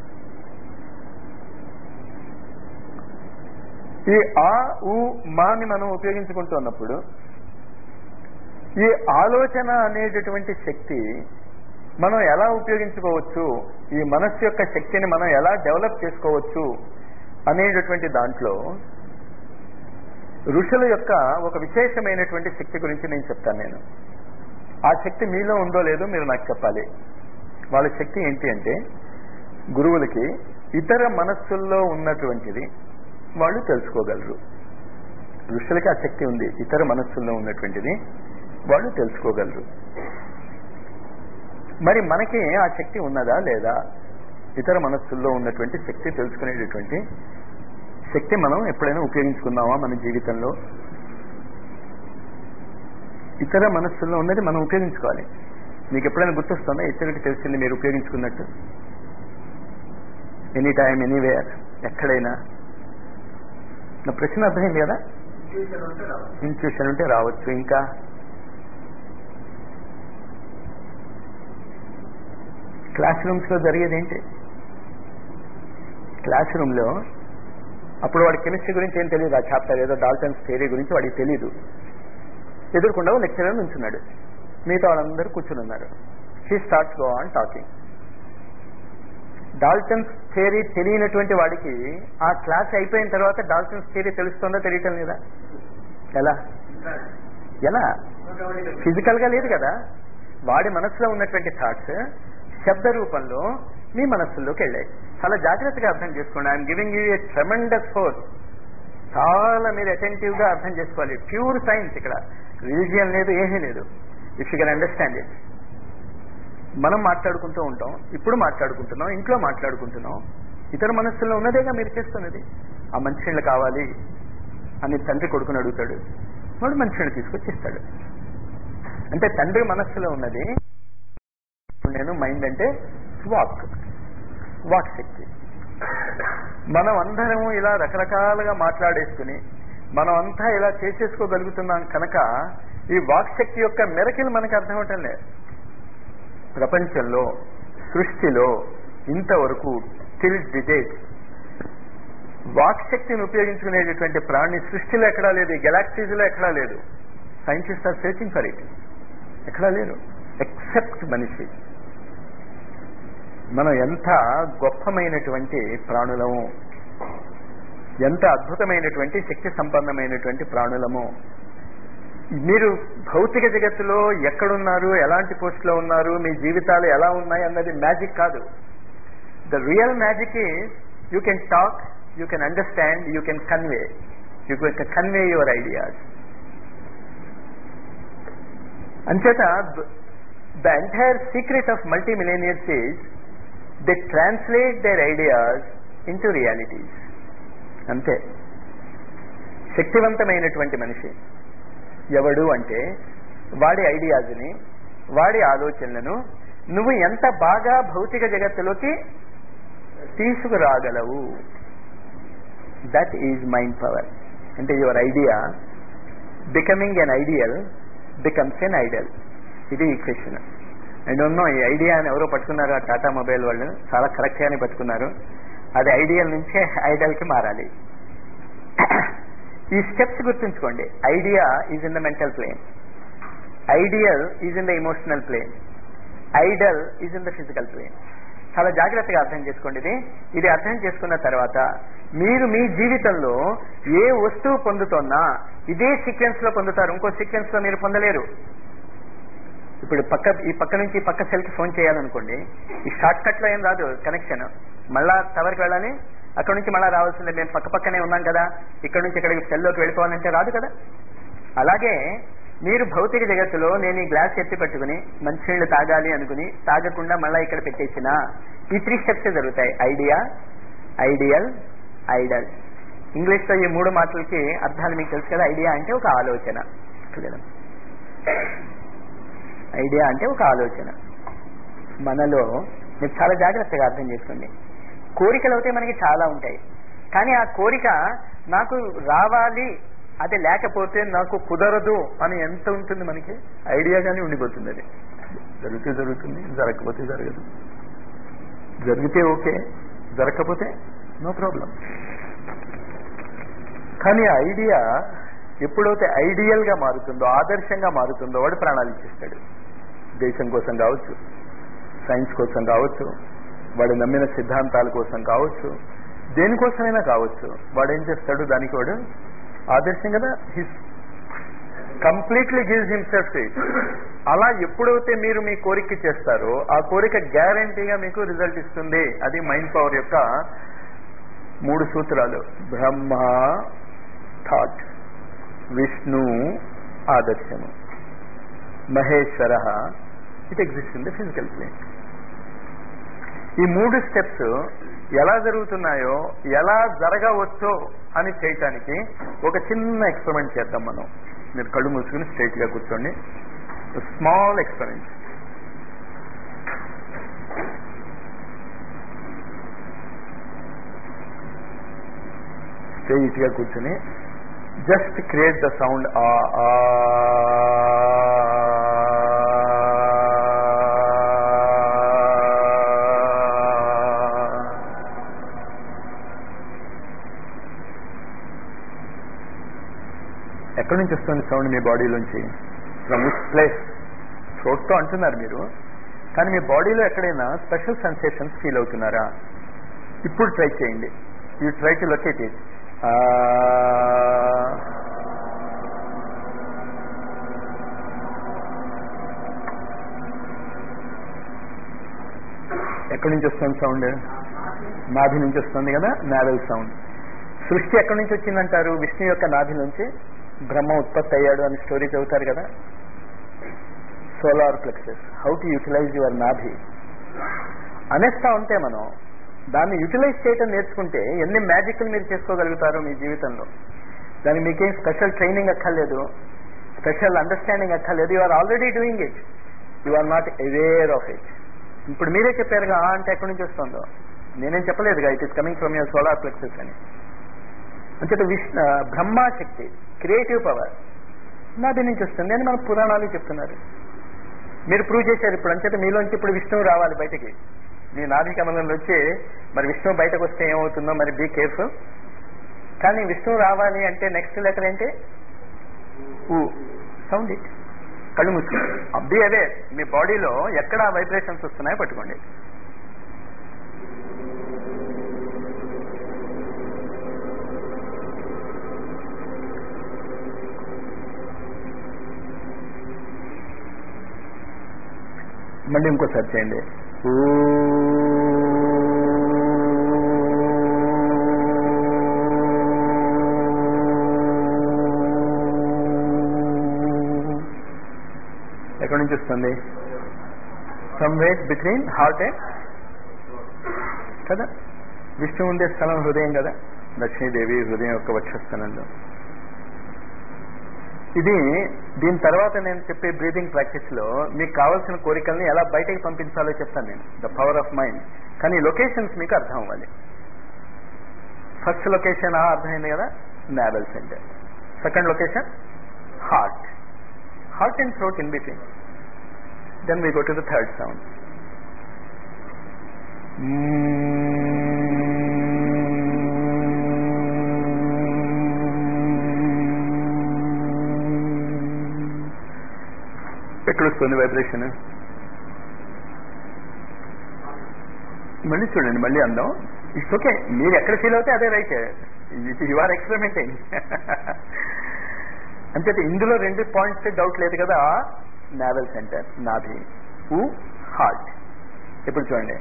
B: ఈ ఆ, ఉ, మాని మనం ఉపయోగించుకుంటున్నప్పుడు ఈ ఆలోచన అనేటటువంటి శక్తి మనం ఎలా ఉపయోగించుకోవచ్చు, ఈ మనస్సు యొక్క శక్తిని మనం ఎలా డెవలప్ చేసుకోవచ్చు అనేటటువంటి దాంట్లో ఋషుల యొక్క ఒక విశేషమైనటువంటి శక్తి గురించి నేను చెప్తాను. నేను ఆ శక్తి మీలో ఉందో లేదో మీరు నాకు చెప్పాలి. వాళ్ళ శక్తి ఏంటి అంటే, గురువులకి ఇతర మనస్సుల్లో ఉన్నటువంటిది వాళ్ళు తెలుసుకోగలరు. ఋషులకి ఆ శక్తి ఉంది, ఇతర మనస్సుల్లో ఉన్నటువంటిది వాళ్ళు తెలుసుకోగలరు. మరి మనకి ఆ శక్తి ఉన్నదా లేదా? ఇతర మనస్సుల్లో ఉన్నటువంటి శక్తి తెలుసుకునేటటువంటి శక్తి మనం ఎప్పుడైనా ఉపయోగించుకుందామా మన జీవితంలో? ఇతర మనస్సుల్లో ఉన్నది మనం ఉపయోగించుకోవాలి. మీకు ఎప్పుడైనా గుర్తొస్తుందా ఇతరులకి తెలిసింది మీరు ఉపయోగించుకున్నట్టు? ఎనీ టైం ఎనీవేర్, ఎక్కడైనా. నా ప్రశ్న అర్థమైంది కదా? ఇంట్యూషన్ ఉంటే రావచ్చు. ఇంకా క్లాస్ రూమ్స్ లో జరిగేది ఏంటి? క్లాస్ రూమ్ లో అప్పుడు వాడి కెమిస్ట్రీ గురించి ఏం తెలియదు, ఆ చాప్టర్ ఏదో డాల్టన్స్ థియరీ గురించి వాడికి తెలియదు. ఎదుర్కొండా లెక్చరర్ నుంచున్నాడు, మిగతా వాళ్ళందరూ కూర్చుని ఉన్నారు. He starts go on talking. Dalton's theory తెలియనటువంటి వాడికి ఆ క్లాస్ అయిపోయిన తర్వాత డాల్టన్స్ థియరీ తెలుస్తుందో తెలియటం లేదా? ఎలా ఎలా ఫిజికల్ గా లేదు కదా. వాడి మనసులో ఉన్నటువంటి థాట్స్ శబ్ద రూపంలో మీ మనస్సుల్లోకి వెళ్ళాయి. చాలా జాగ్రత్తగా అర్థం చేసుకోండి. I'm giving you a tremendous force. చాలా మీరు అటెంటివ్ గా అర్థం చేసుకోవాలి. ప్యూర్ సైన్స్, ఇక్కడ రిలీజియన్ లేదు, ఏమీ లేదు. If you can understand it. మనం మాట్లాడుకుంటూ ఉంటాం, ఇప్పుడు మాట్లాడుకుంటున్నాం, ఇంట్లో మాట్లాడుకుంటున్నాం. ఇతర మనస్సులో ఉన్నదేగా మీరు చేస్తున్నది. ఆ మంచినీళ్ళు కావాలి అని తండ్రి కొడుకుని అడుగుతాడు, వాడు మంచినీళ్ళు తీసుకొచ్చిస్తాడు. అంటే తండ్రి మనస్సులో ఉన్నది. నేను మైండ్ అంటే వాక్, వాక్ శక్తి. మనం అందరము ఇలా రకరకాలుగా మాట్లాడేసుకుని మనం అంతా ఇలా చేసేసుకోగలుగుతున్నాం కనుక ఈ వాక్ శక్తి యొక్క మెరకిల్ మనకు అర్థం అవటం లేదు. ప్రపంచంలో సృష్టిలో ఇంతవరకు టిల్ డిటేట్ వాక్ శక్తిని ఉపయోగించుకునేటటువంటి ప్రాణి సృష్టిలో ఎక్కడా లేదు, గెలాక్సీస్ లో ఎక్కడా లేదు. Scientist are searching for it. ఎక్కడా లేరు ఎక్సెప్ట్ మనిషి. మనం ఎంత గొప్పమైనటువంటి ప్రాణులము, ఎంత అద్భుతమైనటువంటి శక్తి సంపన్నమైనటువంటి ప్రాణులము. మీరు భౌతిక జగత్తులో ఎక్కడున్నారు, ఎలాంటి పోస్ట్లో ఉన్నారు, మీ జీవితాలు ఎలా ఉన్నాయి అన్నది మ్యాజిక్ కాదు. The real magic is you can talk, you can understand, you can convey, you can convey your ideas. అంచేత the entire secret of multi millionaires is they translate their ideas into realities. అంతే. శక్తివంతమైనటువంటి మనిషి ఎవడు అంటే వాడి ఐడియాస్ని, వాడి ఆలోచనలను నువ్వు ఎంత బాగా భౌతిక జగత్తులోకి తీసుకురాగలవు. That is mind power. అంటే your idea becoming an ideal becomes an idol. ఇది ఈక్వేషన్. ఐ డోంట్ నో ఈ ఐడియా అని ఎవరో పట్టుకున్నారు, ఆ టాటా మొబైల్ వాళ్ళు చాలా కరెక్ట్ గానే పట్టుకున్నారు. అది ఐడియల్ నుంచే ఐడల్ కి మారాలి. ఈ స్టెప్స్ గుర్తుంచుకోండి. Idea is in the mental plane, ideal is in the emotional plane, idol is in the physical plane. చాలా జాగ్రత్తగా అర్థం చేసుకోండి. ఇది ఇది అర్థం చేసుకున్న తర్వాత మీరు మీ జీవితంలో ఏ వస్తువు పొందుతున్నా ఇదే సీక్వెన్స్ లో పొందుతారు. ఇంకో సీక్వెన్స్ లో మీరు పొందలేరు. ఇప్పుడు పక్క ఈ పక్క నుంచి ఈ పక్క సెల్ కి ఫోన్ చేయాలనుకోండి, ఈ షార్ట్ కట్ లో ఏం రాదు కనెక్షన్. మళ్ళా టవర్కి వెళ్ళాలి, అక్కడ నుంచి మళ్ళా రావాల్సిందే. మేము పక్క పక్కనే ఉన్నాం కదా, ఇక్కడ నుంచి ఇక్కడికి సెల్లోకి వెళ్ళిపోవాలంటే రాదు కదా. అలాగే మీరు భౌతిక జగత్తులో నేను ఈ గ్లాస్ ఎత్తి పెట్టుకుని మంచినీళ్ళు తాగాలి అనుకుని తాగకుండా మళ్ళా ఇక్కడ పెట్టేసిన ఈ త్రీ స్టెప్స్ జరుగుతాయి. Idea, ideal, idol. ఇంగ్లీష్ లో ఈ మూడు మాటలకి అర్థాలు మీకు తెలుసు కదా. ఐడియా అంటే ఒక ఆలోచన, ఐడియా అంటే ఒక ఆలోచన. మనలో మీరు చాలా జాగ్రత్తగా అర్థం చేసుకోండి. కోరికలు అయితే మనకి చాలా ఉంటాయి, కానీ ఆ కోరిక నాకు రావాలి, అది లేకపోతే నాకు కుదరదు అని ఎంత ఉంటుంది మనకి ఐడియాగానే ఉండిపోతుంది. అది జరిగితే జరుగుతుంది, జరగకపోతే జరగదు. జరిగితే ఓకే, జరగకపోతే నో ప్రాబ్లం. కానీ ఐడియా ఎప్పుడైతే ఐడియల్ గా మారుతుందో, ఆదర్శంగా మారుతుందో, వాడు ప్రాణాలు ఇచ్చేస్తాడు. దేశం కోసం కావచ్చు, సైన్స్ కోసం కావచ్చు, వాడు నమ్మిన సిద్ధాంతాల కోసం కావచ్చు, దేనికోసమైనా కావచ్చు, వాడు ఏం చేస్తాడు, దానికి వాడు ఆదర్శం కదా. His completely gives himself it. అలా ఎప్పుడైతే మీరు మీ కోరిక చేస్తారో ఆ కోరిక గ్యారంటీగా మీకు రిజల్ట్ ఇస్తుంది. అది మైండ్ పవర్ యొక్క మూడు సూత్రాలు. బ్రహ్మ థాట్, విష్ణు ఆదర్శము, Maheshwara it exist in the physical plane. ఈ మూడు స్టెప్స్ ఎలా జరుగుతున్నాయో ఎలా జరగవచ్చో అని చేయటానికి ఒక చిన్న ఎక్స్పెరిమెంట్ చేద్దాం మనం. మీరు కళ్ళు మూసుకుని స్ట్రైట్ గా కూర్చోండి. Small experiment. స్ట్రైట్ గా కూర్చొని జస్ట్ క్రియేట్ ద సౌండ్ ఆ ఎక్కడి నుంచి వస్తుంది సౌండ్ మీ బాడీలోంచి? From which place? థ్రోట్తో అంటున్నారు మీరు, కానీ మీ బాడీలో ఎక్కడైనా స్పెషల్ సెన్సేషన్స్ ఫీల్ అవుతున్నారా? ఇప్పుడు ట్రై చేయండి. You try to locate it. ఎక్కడి నుంచి వస్తుంది సౌండ్? నాభి నుంచి వస్తుంది కదా, నావెల్ సౌండ్. సృష్టి ఎక్కడి నుంచి వచ్చిందంటారు? విష్ణు యొక్క నాభి నుంచి బ్రహ్మ ఉత్పత్తి అయ్యాడు అని స్టోరీ చదువుతారు కదా. Solar plexus. How to utilize your నాభి అనేస్తా ఉంటే మనం దాన్ని యూటిలైజ్ చేయటం నేర్చుకుంటే ఎన్ని మ్యాజిక్లు మీరు చేసుకోగలుగుతారు మీ జీవితంలో. దానికి మీకేం స్పెషల్ ట్రైనింగ్ అక్కర్లేదు, స్పెషల్ అండర్స్టాండింగ్ అక్కర్లేదు. You are already doing it, you are not aware of it. ఇప్పుడు మీరే చెప్పారుగా ఆ అంటే ఎక్కడి నుంచి వస్తుందో. నేనేం చెప్పలేదుగా it is coming from your solar plexus అని. అంచేత విష్ణు బ్రహ్మాశక్తి, క్రియేటివ్ పవర్ నాభి నుంచి వస్తుంది అని మన పురాణాలు చెప్తున్నారు. మీరు ప్రూవ్ చేశారు ఇప్పుడు. అంచేత మీలోంచి ఇప్పుడు విష్ణువు రావాలి బయటికి. మీ నాభి కమలంలో వచ్చి మరి విష్ణువు బయటకు వస్తే ఏమవుతుందో మరి బీ కేర్ఫుల్. కానీ విష్ణువు రావాలి అంటే నెక్స్ట్ లెటర్ ఏంటి? ఊ. Sound it. కళ్ళు మూసుకోండి. అబ్బి అదే మీ బాడీలో ఎక్కడ వైబ్రేషన్స్ వస్తున్నాయో పట్టుకోండి. మళ్ళీ ఇంకోసారి చేయండి. ఎక్కడి నుంచి వస్తుంది? సమ్వేర్ బిట్వీన్ హార్ట్ అండ్ కదా. విష్ణు ఉండే స్థలం హృదయం కదా. లక్ష్మీదేవి హృదయం యొక్క వక్షస్థలంలో. ఇది దీని తర్వాత నేను చెప్పే బ్రీదింగ్ ప్రాక్టీస్ లో మీకు కావాల్సిన కోరికల్ని ఎలా బయటకి పంపించాలో చెప్తాను నేను. The power of mind. కానీ లొకేషన్స్ మీకు అర్థం అవ్వాలి. ఫస్ట్ లొకేషన్ ఆ అర్థమైంది కదా, navel centre. Second location heart. Heart and throat in between. Then we go to the third sound. ఎక్కడ వస్తుంది వైబ్రేషన్? మళ్ళీ చూడండి, మళ్ళీ అందాం. It's okay. మీరు ఎక్కడ ఫీల్ అవుతే అదే రైట్. You are experimenting. అంతే. ఇందులో రెండు పాయింట్స్ డౌట్ లేదు కదా. నావెల్ సెంటర్, నాభి, ఊ, హార్ట్. ఇప్పుడు చూడండి.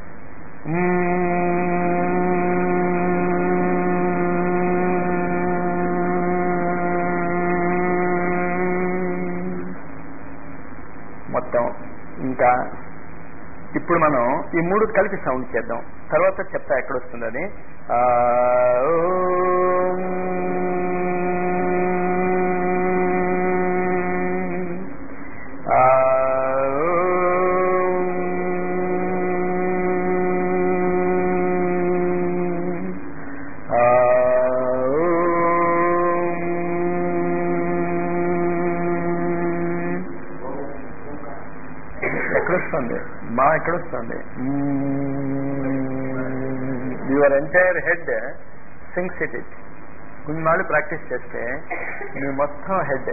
B: మొత్తం ఇంకా ఇప్పుడు మనం ఈ మూడు కలిపి సౌండ్ చేద్దాం. తర్వాత చెప్తా ఎక్కడ వస్తుంది అది. ఎక్కడొస్తుంది మా ఎక్కడొస్తుంది? Your entire head sinks it it. కొన్నాళ్ళు ప్రాక్టీస్ చేస్తే మీ మొత్తం హెడ్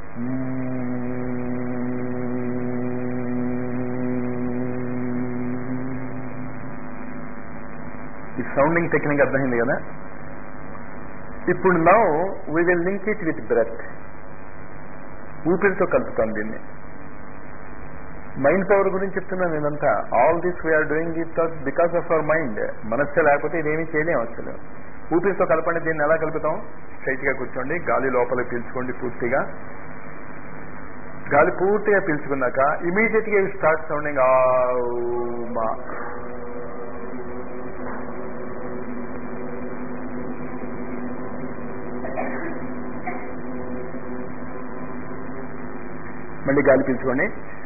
B: ఈ సౌండింగ్ టెక్నిక్ అర్థమైంది కదా. ఇప్పుడు now we will link it with breath. ఊపిరితో కలుపుతాం దీన్ని. మైండ్ పవర్ గురించి చెప్తున్నాను నేనంతా. All this we are doing it because of our mind. మనస్సే లేకపోతే ఇదేమీ చేయలేం అసలు. ఊపిరితో కలపండి. దీన్ని ఎలా కలుపుతాం? స్ట్రైట్ గా కూర్చోండి. గాలి లోపల పీల్చుకోండి పూర్తిగా. గాలి పూర్తిగా పీల్చుకున్నాక ఇమీడియట్ గా స్టార్ట్ సౌండింగ్ ఆ. మళ్ళీ గాలి పీల్చుకోండి.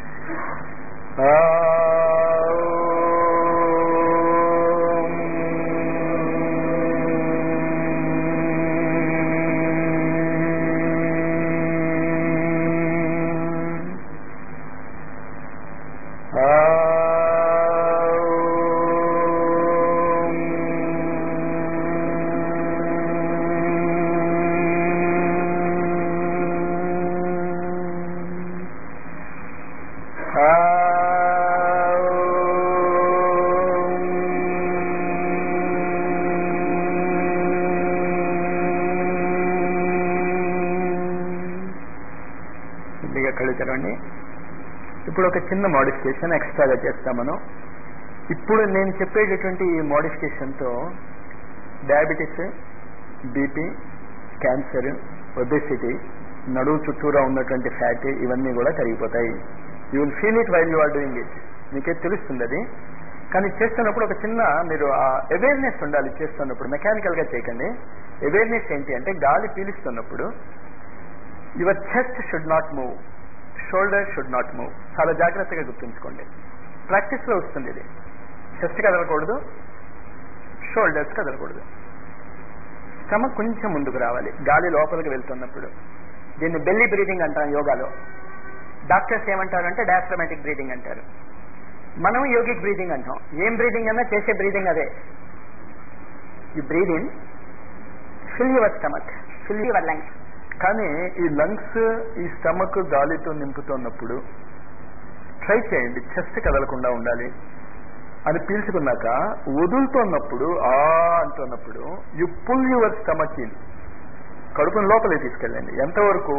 B: కళ్ళు తెరవండి. ఇప్పుడు ఒక చిన్న మోడిఫికేషన్ ఎక్స్ట్రాగా చేస్తాం మనం. ఇప్పుడు నేను చెప్పేటటువంటి ఈ మోడిఫికేషన్తో డయాబెటీస్, బీపీ, క్యాన్సర్, ఒబెసిటీ, నడువు చుట్టూరా ఉన్నటువంటి ఫ్యాట్ ఇవన్నీ కూడా కరిగిపోతాయి. You will feel it while you are doing it. మీకే తెలుస్తుంది అది. కానీ చేస్తున్నప్పుడు ఒక చిన్న మీరు ఆ అవేర్నెస్ ఉండాలి. చేస్తున్నప్పుడు మెకానికల్గా చేయకండి. అవేర్నెస్ ఏంటి అంటే గాలి పీలుస్తున్నప్పుడు your chest should not move, shoulder should not move. చాలా జాగ్రత్తగా గుర్తుంచుకోండి. ప్రాక్టీస్లో వస్తుంది ఇది. చెస్ట్ కదలకూడదు, షోల్డర్స్ కదలకూడదు. స్టమక్ కొంచెం ముందుకు రావాలి గాలి లోపలికి వెళ్తున్నప్పుడు. దీన్ని బెల్లీ బ్రీదింగ్ అంటాం యోగాలో. డాక్టర్స్ ఏమంటారంటే డయాఫ్రమాటిక్ బ్రీదింగ్ అంటారు. మనం యోగిక్ బ్రీదింగ్ అంటాం. ఏం బ్రీదింగ్ అన్నా చేసే బ్రీదింగ్ అదే. You breathe in, fill your stomach, fill your lungs. కానీ ఈ లంగ్స్, ఈ స్టమక్ గాలితో నింపుతున్నప్పుడు ట్రై చేయండి చెస్ట్ కదలకుండా ఉండాలి అని పీల్చుకున్నాక వదులుతున్నప్పుడు ఆ అంటున్నప్పుడు you pull your stomach in. కడుపును లోపలికి తీసుకెళ్ళండి. ఎంతవరకు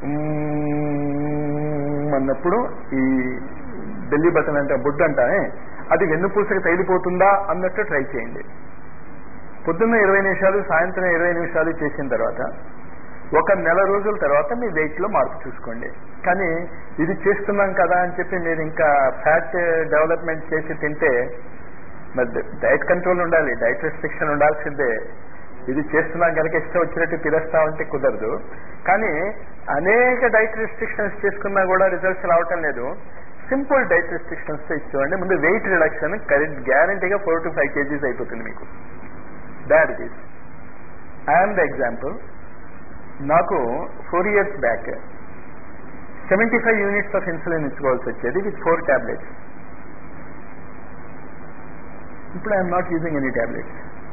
B: అన్నప్పుడు ఈ బెల్లీ బటన్ అంటే బుడ్డ అంటానే అది వెన్నుపూసకి తగిలిపోతుందా అన్నట్టు ట్రై చేయండి. పొద్దున్న ఇరవై నిమిషాలు, సాయంత్రం ఇరవై నిమిషాలు చేసిన తర్వాత ఒక నెల రోజుల తర్వాత మీ వెయిట్ లో మార్పు చూసుకోండి. కానీ ఇది చేస్తున్నాం కదా అని చెప్పి మీరు ఇంకా ఫ్యాట్ డెవలప్మెంట్ చేసి తింటే మరి డైట్ కంట్రోల్ ఉండాలి, డైట్ రెస్ట్రిక్షన్ ఉండాల్సిందే. ఇది చేస్తున్నాం కనుక ఇష్టం వచ్చినట్టు తినేస్తామంటే కుదరదు. కానీ అనేక డైట్ రెస్ట్రిక్షన్స్ చేసుకున్నా కూడా రిజల్ట్స్ రావటం లేదు. సింపుల్ డైట్ రెస్ట్రిక్షన్స్ తో ఇచ్చేవండి. ముందు వెయిట్ రిడక్షన్ కరెక్ట్ గ్యారంటీగా ఫోర్ టు ఫైవ్ కేజీస్ అయిపోతుంది మీకు. Diabetes I'm the example. నాకు four years back seventy five units of insulin ఇచ్చుకోవాల్సి వచ్చేది విత్ ఫోర్ ట్యాబ్లెట్స్. ఇప్పుడు I'm not using any tablets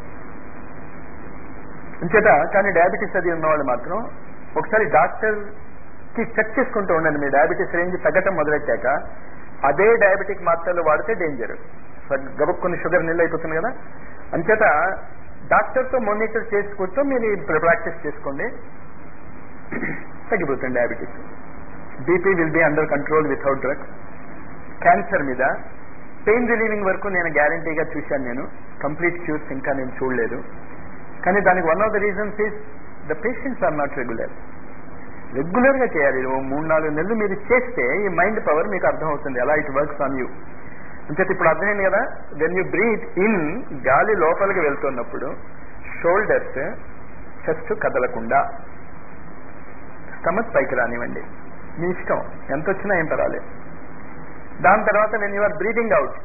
B: అంచేత. కానీ డయాబెటీస్ అది ఉన్నవాళ్ళు మాత్రం ఒకసారి డాక్టర్ కి చెక్ చేసుకుంటూ ఉండండి. మీ డయాబెటీస్ రేంజ్ తగ్గటం మొదలెట్టాక అదే డయాబెటిక్ మాత్రలు వాడితే డేంజర్. గబుక్కుని షుగర్ నిల్ అయిపోతుంది కదా. అంచేత డాక్టర్తో మానిటర్ చేసుకుంటూ మీరు ప్రాక్టీస్ చేసుకోండి, తగ్గిపోతుంది diabetes. BP will be under control without drugs. Cancer మీద పెయిన్ రిలీవింగ్ వరకు నేను గ్యారంటీగా చూశాను. నేను కంప్లీట్ క్యూర్స్ ఇంకా నేను చూడలేదు. కానీ దానికి one of the reasons is the patients are not regular. Regular గా చేయాలి. మూడు నాలుగు నెలలు మీరు చేస్తే ఈ మైండ్ పవర్ మీకు అర్థమవుతుంది ఎలా ఇట్ వర్క్స్ ఆన్ యూ. అంచేత ఇప్పుడు అర్థమైంది కదా. వెన్ యూ బ్రీత్ ఇన్, గాలి లోపలికి వెళ్తున్నప్పుడు షోల్డర్స్, చెస్ట్ కదలకుండా, స్టమక్ పైకి రానివ్వండి. మీ ఇష్టం ఎంత వచ్చినా ఏం పర్వాలేదు. దాని తర్వాత when you are breathing out,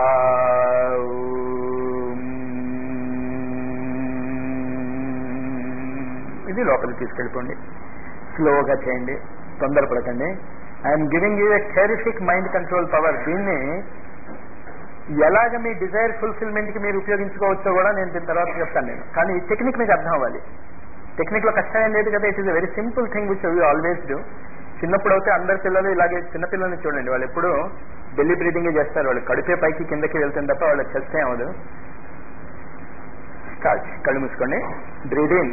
B: ఇది లోపలికి తీసుకెళ్ళిపోండి. స్లోగా చేయండి, తొందరపడకండి. I'm giving you a terrific mind control power. దీన్ని ఎలాగ మీ డిజైర్ ఫుల్ఫిల్మెంట్ కి మీరు ఉపయోగించుకోవచ్చో కూడా నేను దీని తర్వాత చెప్తాను నేను. కానీ ఈ టెక్నిక్ మీకు అర్థం అవ్వాలి. టెక్నిక్ లో కష్టం ఏం లేదు కదా. It is a very simple thing which you always do. చిన్నప్పుడు అయితే అందరి పిల్లలు ఇలాగే, చిన్నపిల్లల్ని చూడండి, వాళ్ళు ఎప్పుడు బెల్లీ బ్రీదింగ్ చేస్తారు. వాళ్ళు కడుపే పైకి కిందకి వెళ్తుంది తప్ప వాళ్ళ చెస్ట్ ఏం అవ్వదు. స్టార్ట్. కళ్ళు మూసుకోండి. బ్రీద్ ఇన్,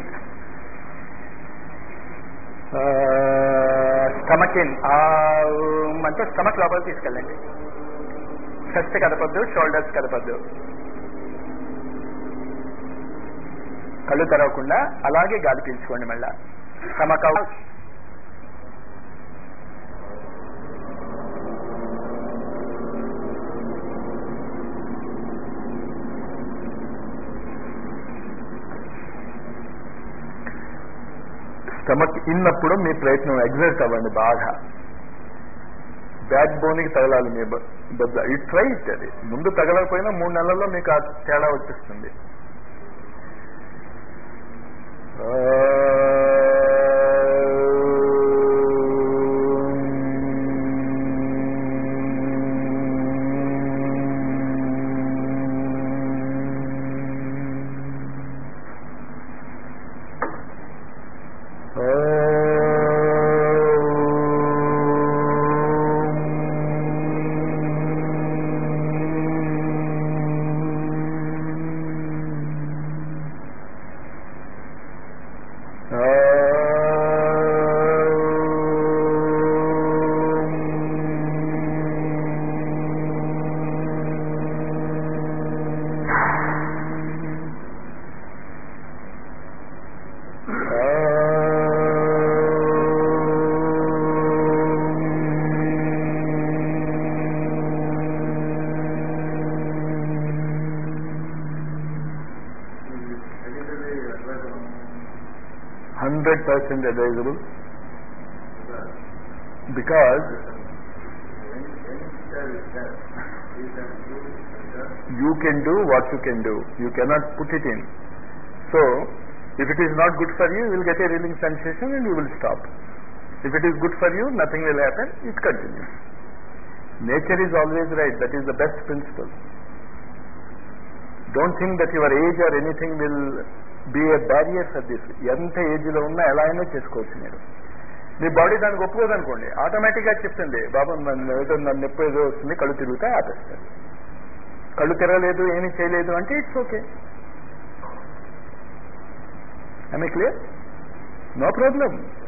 B: స్టమక్ ఇన్ అంటే స్టమక్ లోపలికి తీసుకెళ్ళండి. చెస్ట్ కదపద్దు, షోల్డర్స్ కదపద్దు. కళ్ళు తెరవకుండా అలాగే గాలి పీల్చుకోండి. మళ్ళా స్టమక్ అవుట్. స్టమక్ ఇన్నప్పుడు మీ ప్రయత్నం ఎగ్జర్ట్ అవ్వండి బాగా. బ్యాక్ బోన్కి తగలాలి మీ బొద్ద. It try it. అది ముందు తగలకపోయినా మూడు నెలల్లో మీకు ఆ తేడా వచ్చేస్తుంది. Hundred percent advisable, because you can do what you can do. You cannot put it in. So, if it is not good for you, you will get a reeling sensation and you will stop. If it is good for you, nothing will happen. It continues. Nature is always right. That is the best principle. Don't think that your age or anything will be a barrier for this. ఎంత ఏజ్లో ఉన్నా ఎలా అయినా చేసుకోవచ్చు మీరు. మీ body దానికి ఒప్పుకోదనుకోండి, ఆటోమేటిక్గా చెప్తుంది బాబు నన్ను ఏదో నన్ను నొప్పి ఏదో వస్తుంది, కళ్ళు తిరుగుతాయి, ఆపేస్తారు. కళ్ళు తిరగలేదు, ఏమీ చేయలేదు అంటే it's okay. I clear? No problem.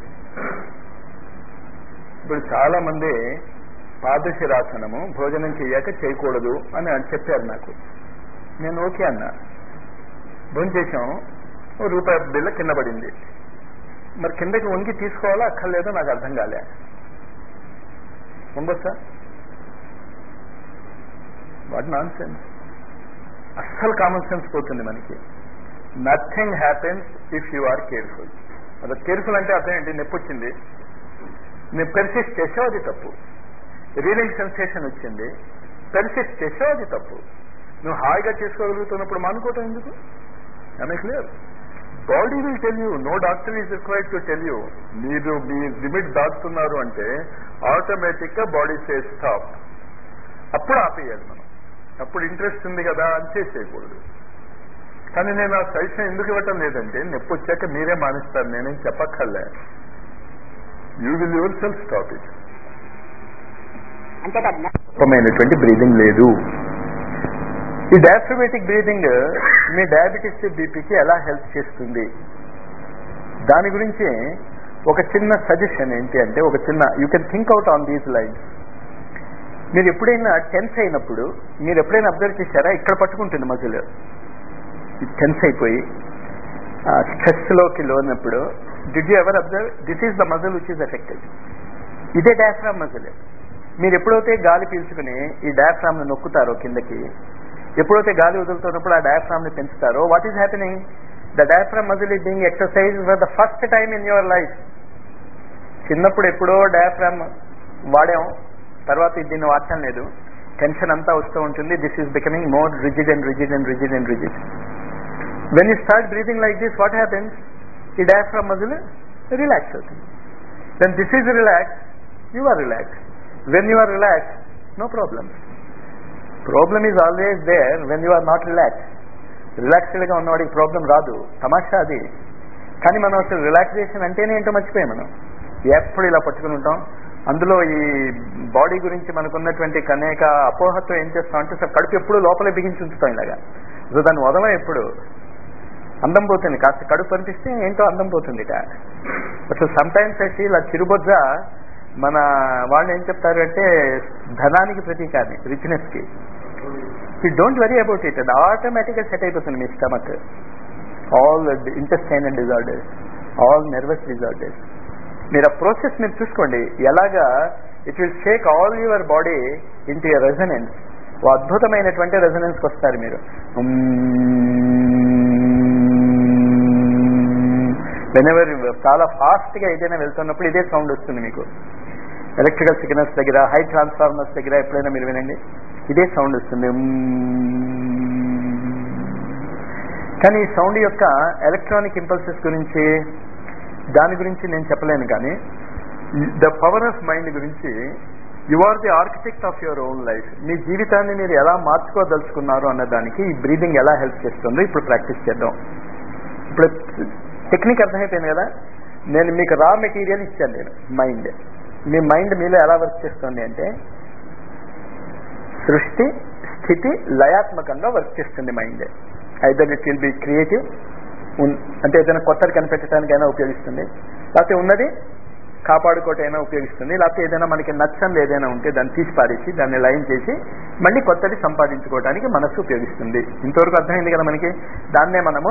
B: ఇప్పుడు చాలా మంది పాదశిరాసనము భోజనం చెయ్యాక చేయకూడదు అని చెప్పారు నాకు. నేను ఓకే అన్నా. భోజనం చేసాం, ఓ రూపాయి బిల్ల కింద పడింది. మరి కిందకి వంగి తీసుకోవాలా అక్కర్లేదో నాకు అర్థం కాలే. వంగొచ్చా? What nonsense. అస్సలు కామన్ సెన్స్ పోతుంది మనకి. Nothing happens if you are careful. అదే కేర్ఫుల్ అంటే అర్థం ఏంటి? నొప్పి వచ్చింది, నేను పెర్సిస్ట్ చేసావు, అది తప్పు. రీలింగ్ సెన్సేషన్ వచ్చింది, పెర్సిస్ట్ చేసావు, అది తప్పు. నువ్వు హాయిగా చేసుకోగలుగుతున్నప్పుడు మానుకోవటం ఎందుకు? I clear? Body will tell you, no doctor is required to tell you. మీరు మీ లిమిట్ దాటుతున్నారు అంటే ఆటోమేటిక్ గా బాడీ సే స్టాప్. అప్పుడు ఆపేయాలి మనం. అప్పుడు ఇంట్రెస్ట్ ఉంది కదా అని చేసేయకూడదు. కానీ నేను ఆ సజెషన్ ఎందుకు ఇవ్వటం లేదంటే నొప్పి వచ్చాక మీరే మానేస్తారు, నేనేం చెప్పక్కర్లే. You will yourself stop it. అంతేకాదు బ్రీదింగ్ లేదు. ఈ డయాఫ్రమేటిక్ బ్రీదింగ్ మీ డయాబెటీస్ బీపీకి ఎలా హెల్ప్ చేస్తుంది దాని గురించి ఒక చిన్న సజెషన్ ఏంటి అంటే, ఒక చిన్న you can think out on these lines. మీరు ఎప్పుడైనా టెన్స్ అయినప్పుడు మీరు ఎప్పుడైనా అబ్జర్వ్ చేశారా? ఇక్కడ పట్టుకుంటుంది మజిల్, టెన్స్ అయిపోయి స్ట్రెస్లోకి లోనప్పుడు. Did you ever observe? This is the muscle which is affected. ఇదే డయాఫ్రామ్ మజిల్. మీరు ఎప్పుడైతే గాలి పీల్చుకుని ఈ డయాఫ్రామ్ ను నొక్కుతారో కిందకి, ఎప్పుడైతే గాలి వదులుతున్నప్పుడు ఆ డయాఫ్రామ్ ని పెంచుతారో, what is happening? The diaphragm muscle is being exercise for the first time in your life. చిన్నప్పుడు ఎప్పుడో డయాఫ్రామ్ వాడాం, తర్వాత దీన్ని వాడటం లేదు, టెన్షన్ అంతా వస్తూ ఉంటుంది. This is becoming more rigid and rigid and rigid and rigid. When you start breathing like this, what happens? ఈ డయాఫ్రామ్ మజిల్ రిలాక్స్ అవుతుంది. Then this is relax, you are relax. When you are relax, no problem. Problem is always there when you are not relax. రిలాక్స్డ్గా ఉన్నవాడికి problem రాదు, తమాషా అది. కానీ మనం అసలు రిలాక్సేషన్ అంటేనే ఏంటో మర్చిపోయాం. మనం ఎప్పుడు ఇలా పట్టుకుని ఉంటాం. అందులో ఈ బాడీ గురించి మనకున్నటువంటి అనేక అపోహతో ఏం చేస్తాం అంటే, అసలు కడుపు ఎప్పుడు లోపలే బిగించి ఉంచుతాం ఇలాగా. సో దాన్ని వదలం. ఎప్పుడు అందం పోతుంది, కాస్త కడుపు అనిపిస్తే ఏంటో అందం పోతుంది ఇక. అసలు సమ్టైమ్స్ అయితే ఇలా చిరుబొజ్జ మన వాళ్ళు ఏం చెప్తారు అంటే ధనానికి ప్రతీక, అది రిచ్నెస్ కి. You don't worry about it, అది ఆటోమేటిక్గా సెట్ అయిపోతుంది మీ stomach. All intestinal disorders, all nervous disorders, మీరు ఆ ప్రాసెస్ మీరు చూసుకోండి ఎలాగా it will shake all your body into a resonance. ఓ అద్భుతమైనటువంటి రెజనెన్స్కి వస్తారు మీరు. వెనెవర్ చాలా ఫాస్ట్గా ఏదైనా వెళ్తున్నప్పుడు ఇదే సౌండ్ వస్తుంది మీకు. ఎలక్ట్రికల్ సిగ్నల్స్ దగ్గర, హై ట్రాన్స్ఫార్మర్స్ దగ్గర ఎప్పుడైనా మీరు వినండి, ఇదే సౌండ్ వస్తుంది. కానీ ఈ సౌండ్ యొక్క ఎలక్ట్రానిక్ ఇంపల్సెస్ గురించి, దాని గురించి నేను చెప్పలేను. కానీ ద పవర్ ఆఫ్ మైండ్ గురించి, you are the architect of your own life. మీ జీవితాన్ని మీరు ఎలా మార్చుకోదలుచుకున్నారు అన్న దానికి ఈ బ్రీదింగ్ ఎలా హెల్ప్ చేస్తుందో ఇప్పుడు ప్రాక్టీస్ చేద్దాం. ఇప్పుడు టెక్నిక్ అర్థమైపోయింది కదా. నేను మీకు రా మెటీరియల్ ఇచ్చాను, నేను మైండ్. మీ మైండ్ మీలో ఎలా వర్క్ చేస్తుంది అంటే సృష్టి స్థితి లయాత్మకంగా వర్క్ చేస్తుంది mind. Either it will be creative, అంటే ఏదైనా కొత్తది కనిపెట్టడానికైనా ఉపయోగిస్తుంది, లేకపోతే ఉన్నది కాపాడుకోవటైనా ఉపయోగిస్తుంది, లేకపోతే ఏదైనా మనకి నచ్చని ఏదైనా ఉంటే దాన్ని తీసి పారేసి దాన్ని లయం చేసి మళ్ళీ కొత్తది సంపాదించుకోవడానికి మనస్సు ఉపయోగిస్తుంది. ఇంతవరకు అర్థమైంది కదా మనకి. దాన్నే మనము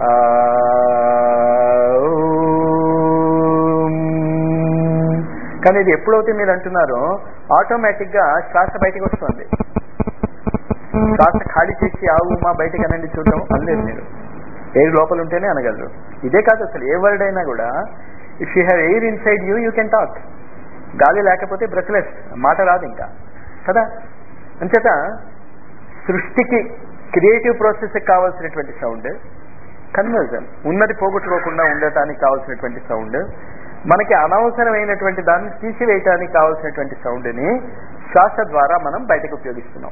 B: కానీ ఇది ఎప్పుడైతే మీరు అంటున్నారో ఆటోమేటిక్గా శ్వాస బయటకు వస్తుంది. శ్వాస ఖాళీ చేసి ఆవు మా బయటకు అనండి చూడటం అనలేదు మీరు. ఎయిర్ లోపల ఉంటేనే అనగలరు. ఇదే కాదు, అసలు ఏ వర్డ్ అయినా కూడా if you have air inside you you can talk. గాలి లేకపోతే బ్రెత్లెస్, మాట రాదు ఇంకా కదా. అంచేత సృష్టికి క్రియేటివ్ ప్రాసెస్కి కావాల్సినటువంటి సౌండ్, కన్వర్జన్ ఉన్నది పోగొట్టుకోకుండా ఉండటానికి కావాల్సినటువంటి సౌండ్, మనకి అనవసరమైనటువంటి దాన్ని తీసివేయటానికి కావాల్సినటువంటి సౌండ్ని శ్వాస ద్వారా మనం బయటకు ఉపయోగిస్తున్నాం.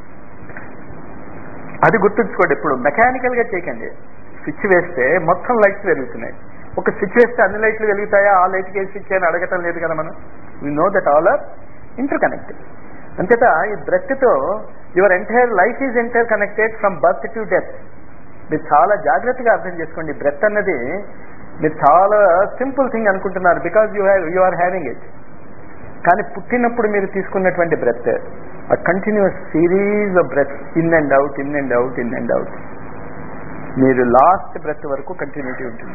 B: అది గుర్తుంచుకోండి. ఇప్పుడు మెకానికల్గా చేయకండి. స్విచ్ వేస్తే మొత్తం లైట్స్ వెలుగుతున్నాయి. ఒక స్విచ్ వేస్తే అన్ని లైట్లు వెలుగుతాయా, ఆ లైట్కి ఏ స్విచ్ అని అడగటం లేదు కదా మనం. You know that all are interconnected. అంచేత ఈ బ్రెత్తో your entire life is interconnected from birth to death. మీరు చాలా జాగ్రత్తగా అర్థం చేసుకోండి. బ్రెత్ అన్నది మీరు చాలా సింపుల్ థింగ్ అనుకుంటున్నారు, because you have you are having it. కానీ పుట్టినప్పుడు మీరు తీసుకున్నటువంటి breath a continuous series of breaths, in and out, in and out, in and out. మీరు లాస్ట్ బ్రెత్ వరకు కంటిన్యూటీ ఉంటుంది.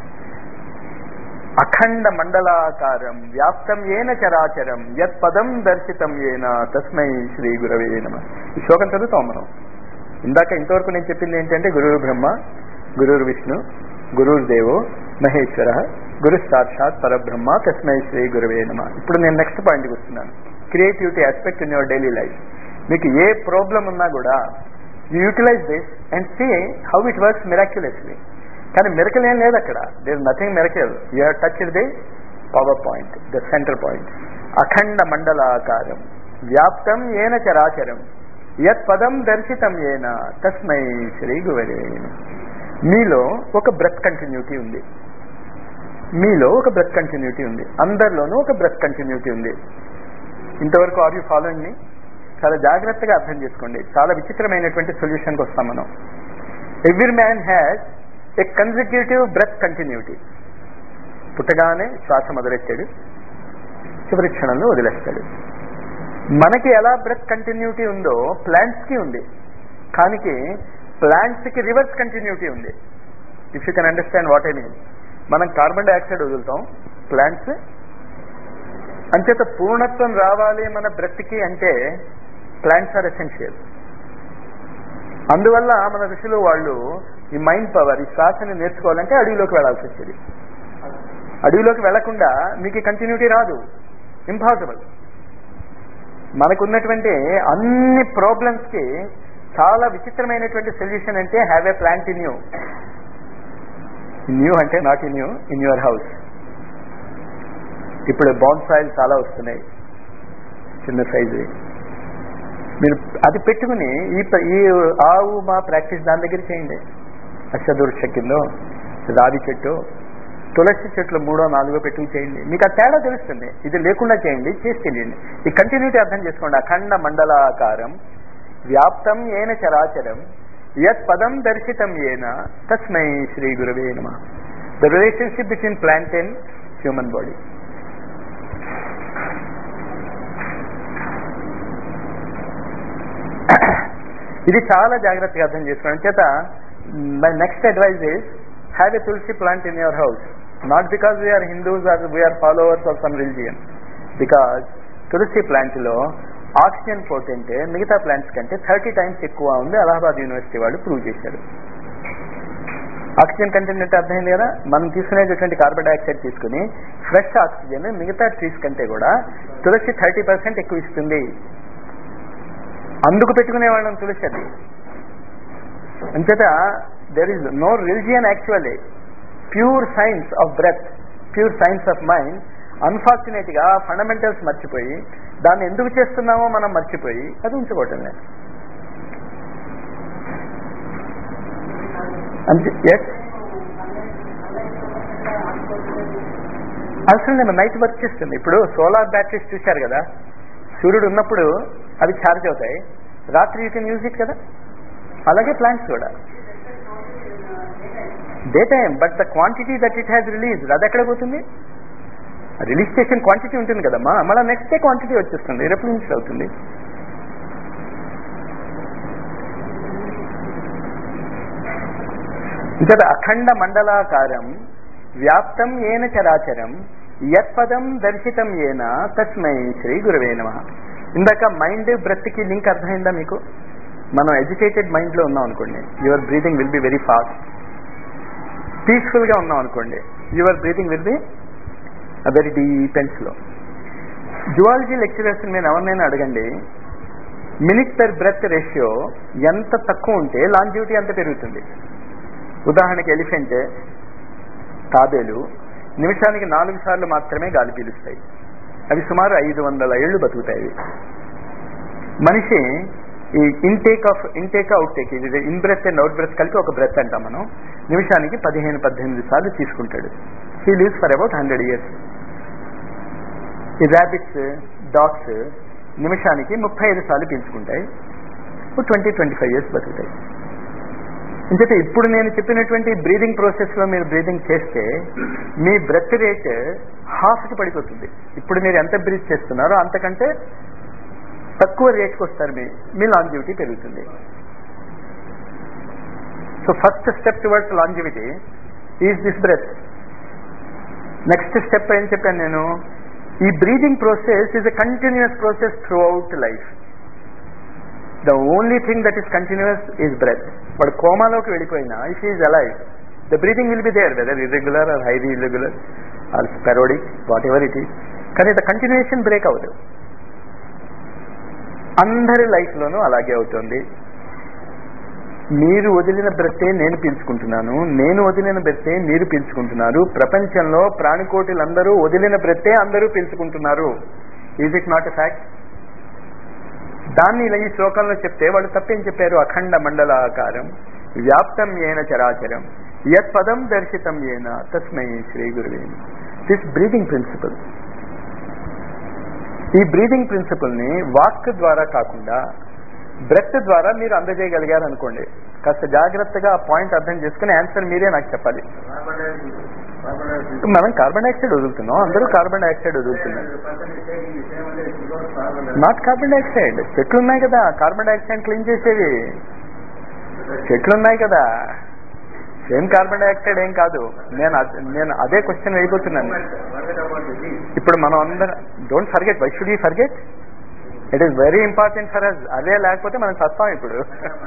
B: అఖండ మండలాకారం వ్యాప్తం ఏన చరాచరం యత్ పదం దర్శితం ఏన తస్మై శ్రీ గురవే నమః. ఈ శ్లోకం చదువుతాం మనం. ఇందాక ఇంతవరకు నేను చెప్పింది ఏంటంటే గురుర్ బ్రహ్మ, గురుర్ విష్ణు, గురుర్ దేవో మహేశ్వర, గురు సాక్షాత్ పరబ్రహ్మ తస్మై శ్రీ గురవే నమః. ఇప్పుడు నేను నెక్స్ట్ పాయింట్కి వస్తున్నాను. Creativity aspect in your daily life. మీకు ఏ ప్రాబ్లం ఉన్నా కూడా you utilize this and see how it works miraculously. కానీ మిరకల్ ఏం లేదు అక్కడ. There is nothing miracle. You have touched the power point, the centre point. అఖండ మండలాకారం వ్యాప్తం ఏన చరాచరం యత్ పదం దర్శితం ఏన తస్మై శ్రీ గురవే నమః. మీలో ఒక బ్రెత్ కంటిన్యూటీ ఉంది. మీలో ఒక బ్రెత్ కంటిన్యూటీ ఉంది. అందరిలోనూ ఒక బ్రెత్ కంటిన్యూటీ ఉంది. ఇంతవరకు ఆర్ యూ ఫాలోయింగ్ మీ? చాలా జాగ్రత్తగా అర్థం చేసుకోండి. చాలా విచిత్రమైనటువంటి సొల్యూషన్కి వస్తాం మనం. Every man has a consecutive breath continuity. పుట్టగానే శ్వాస మొదలెట్టాడు, చివరి క్షణంలో వదిలేస్తాడు. మనకి ఎలా బ్రెత్ కంటిన్యూటీ ఉందో ప్లాంట్స్కి ఉంది. కానీ ప్లాంట్స్కి రివర్స్ కంటిన్యూటీ ఉంది. If you can understand what I mean. మనం కార్బన్ డైఆక్సైడ్ వదులుతాం, ప్లాంట్స్ అంచేత పూర్ణత్వం రావాలి మన బ్రెత్కి అంటే ప్లాంట్స్ ఆర్ ఎసెన్షియల్. అందువల్ల మన ఋషులు వాళ్ళు ఈ మైండ్ పవర్, ఈ శ్వాసని నేర్చుకోవాలంటే అడవిలోకి వెళ్లాల్సి వచ్చేది. అడవిలోకి వెళ్లకుండా మీకు కంటిన్యూటీ రాదు, ఇంపాసిబుల్. మనకున్నటువంటి అన్ని ప్రాబ్లమ్స్కి చాలా విచిత్రమైనటువంటి సొల్యూషన్ అంటే have a plant in you. In you అంటే not in you, in your house. ఇప్పుడు బాన్సాయిల్ చాలా వస్తున్నాయి, చిన్న సైజు. మీరు అది పెట్టుకుని ఈ ఈ ఆవు మా ప్రాక్టీస్ దాని దగ్గర చేయండి. అశ్వదూర్ష కిందో రావి చెట్టు, తులసి చెట్లు మూడో నాలుగో పెట్టుకు చేయండి. మీకు ఆ తేడా తెలుస్తుంది. ఇది లేకుండా చేయండి, చేసి తెలియండి. ఈ కంటిన్యూటీ అర్థం చేసుకోండి. అఖండ మండలాకారం వ్యాప్తం ఏన చరాచరం యత్ పదం దర్శితం ఏన తస్మై శ్రీ గురవే నమః. The relationship between plant and human body. ఇది చాలా జాగ్రత్తగా అర్థం చేసుకోండి. చేత my next advice is have a tulsi plant in your house. Not because we are Hindus or we are followers of some religion. Because tulsi ప్లాంట్లో ఆక్సిజన్ పోటెంటే మిగతా ప్లాంట్స్ కంటే థర్టీ టైమ్స్ ఎక్కువ ఉంది. అలహాబాద్ యూనివర్సిటీ వాళ్ళు ప్రూవ్ చేశారు. ఆక్సిజన్ కంటెంట్ అంటే అర్థమైంది కదా. మనం తీసుకునేటటువంటి కార్బన్ డైఆక్సైడ్ తీసుకుని ఫ్రెష్ ఆక్సిజన్ మిగతా ట్రీస్ కంటే కూడా తులసి థర్టీ పర్సెంట్ ఎక్కువ ఇస్తుంది. అందుకు పెట్టుకునే వాళ్ళం తులసి. అది అంచేత there is no religion actually, pure science of breath, pure science of mind. Unfortunate గా ఫండమెంటల్స్ మర్చిపోయి దాన్ని ఎందుకు చేస్తున్నామో మనం మర్చిపోయి అది ఉంచుకోవటం లేదు. అవసరం లేదు, నైట్ వర్క్ చేస్తుంది. ఇప్పుడు సోలార్ బ్యాటరీస్ చూశారు కదా, సూర్యుడు ఉన్నప్పుడు అవి ఛార్జ్ అవుతాయి, రాత్రి యూ కెన్ యూజ్ ఇట్ కదా. అలాగే ప్లాంట్స్ కూడా day time, but the quantity that it has release అది ఎక్కడ పోతుంది? రిలీజ్ చేసిన క్వాంటిటీ ఉంటుంది కదమ్మా, మళ్ళీ నెక్స్ట్ డే క్వాంటిటీ వచ్చేస్తుంది, రిప్లిన్స్ అవుతుంది. ఇంకా అఖండ మండలాకారం వ్యాప్తం ఏన చరాచరం యత్పదం దర్శితం ఏన తస్మై శ్రీ గురవే నమః. ఇందాక మైండ్ బ్రెత్ కి లింక్ అర్థమైందా మీకు? మనం ఎడ్యుకేటెడ్ మైండ్ లో ఉన్నాం అనుకోండి, your breathing will be very fast. Peaceful గా ఉన్నాం అనుకోండి, your breathing will be very deep and slow. Zoology lecturers మీరు ఎవరినైనా అడగండి, మినిట్ పెర్ బ్రెత్ రేషియో ఎంత తక్కువ ఉంటే లాంజివిటీ అంత పెరుగుతుంది. ఉదాహరణకి ఎలిఫెంట్, తాబేలు నిమిషానికి నాలుగు సార్లు మాత్రమే గాలి పీలుస్తాయి, అవి సుమారు ఐదు వందల ఏళ్లు బతుకుతాయి. మనిషి ఈ ఇన్టేక్ ఆఫ్ ఇన్టేక్ అవుట్టేక్, ఇది in breath and out breath కలిపి ఒక బ్రెత్ అంటాం మనం, నిమిషానికి పదిహేను పద్దెనిమిది సార్లు తీసుకుంటాడు. He lives for about hundred years. ఈ ర్యాబిట్స్, డాగ్స్ నిమిషానికి ముప్పై ఐదు సార్లు పీల్చుకుంటాయి, ట్వంటీ ట్వంటీ ఫైవ్ ఇయర్స్ బతుకుతాయి. ఇంకైతే ఇప్పుడు నేను చెప్పినటువంటి బ్రీదింగ్ ప్రాసెస్ లో మీరు బ్రీదింగ్ చేస్తే మీ బ్రెత్ రేట్ హాఫ్కి పడిపోతుంది. ఇప్పుడు మీరు ఎంత బ్రీత్ చేస్తున్నారో అంతకంటే తక్కువ రేట్కి వస్తారు, మీ మీ లాంజివిటీ పెరుగుతుంది. So first step towards longevity is this breath. Next step ఏం చెప్పాను నేను? ఈ breathing process is a continuous process throughout life. The only thing that is continuous is breath. వాడు కోమాలోకి వెళ్ళిపోయినా if is alive, the breathing will be there, whether irregular or highly irregular or sporadic, whatever it is. కానీ ద continuation break అవ్వదు. అందరి లైఫ్లోనూ అలాగే అవుతుంది. మీరు వదిలిన బ్రెత్తే నేను పీల్చుకుంటున్నాను, నేను వదిలిన బ్రెత్తే మీరు పీల్చుకుంటున్నారు. ప్రపంచంలో ప్రాణికోటిలందరూ వదిలిన బ్రెత్తే అందరూ పీల్చుకుంటున్నారు. Is it not a fact? దాన్ని ఇలా ఈ శ్లోకంలో చెప్తే వాళ్ళు తప్పేం చెప్పారు? అఖండ మండలాకారం వ్యాప్తం ఏన చరాచరం యత్ పదం దర్శితం ఏన తస్మై శ్రీ గురువే నమః. దిస్ బ్రీదింగ్ ప్రిన్సిపల్, ఈ బ్రీదింగ్ ప్రిన్సిపల్ ని వాక్ ద్వారా కాకుండా బ్రెత్ ద్వారా మీరు అందజేయగలిగారు అనుకోండి, కాస్త జాగ్రత్తగా ఆ పాయింట్ అర్థం చేసుకుని ఆన్సర్ మీరే నాకు చెప్పాలి. మనం కార్బన్ డైఆక్సైడ్ వదులుతున్నాం, అందరూ కార్బన్ డైఆక్సైడ్ వదులుతున్నారు. నాట్ కార్బన్ డైఆక్సైడ్, చెట్లు ఉన్నాయి కదా కార్బన్ డైఆక్సైడ్ క్లీన్ చేసేవి, చెట్లు ఉన్నాయి కదా, సేమ్ కార్బన్ డైఆక్సైడ్ ఏం కాదు. నేను నేను అదే క్వశ్చన్ వెళ్ళిపోతున్నాను. ఇప్పుడు మనం అందరం don't forget, why should you forget? It is very important for us. అదే లేకపోతే మనం చస్తాం. ఇప్పుడు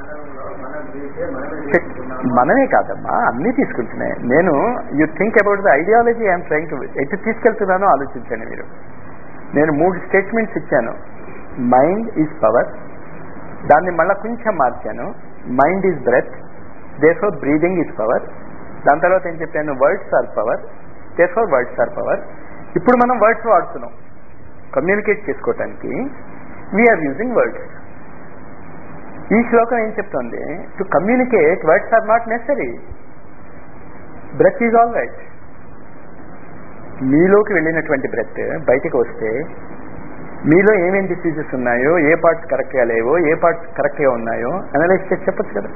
B: మనమే కాదమ్మా, అన్నీ తీసుకుంటున్నాయి. నేను you think about the ideology I'm trying to ఎటు తీసుకెళ్తున్నానో ఆలోచించండి మీరు. నేను మూడు స్టేట్మెంట్స్ ఇచ్చాను. మైండ్ ఈజ్ పవర్, దాన్ని మళ్ళీ కొంచెం మార్చాను. Mind is breath, therefore breathing is power. దాని తర్వాత ఏం చెప్పాను? Words are power, therefore words are power. ఇప్పుడు మనం వర్డ్స్ వాడుతున్నాం కమ్యూనికేట్ చేసుకోవటానికి. We are using words. ఈ శ్లోకం ఏం చెప్తోంది? To communicate words are not necessary, breath is all right. మీలోకి వెళ్ళినటువంటి బ్రెత్ బయటకు వస్తే మీలో ఏమేం డిసీజెస్ ఉన్నాయో, ఏ పార్ట్స్ కరెక్ట్గా లేవో, ఏ పార్ట్స్ కరెక్ట్గా ఉన్నాయో అనలైజ్ చేసి చెప్పచ్చు కదా.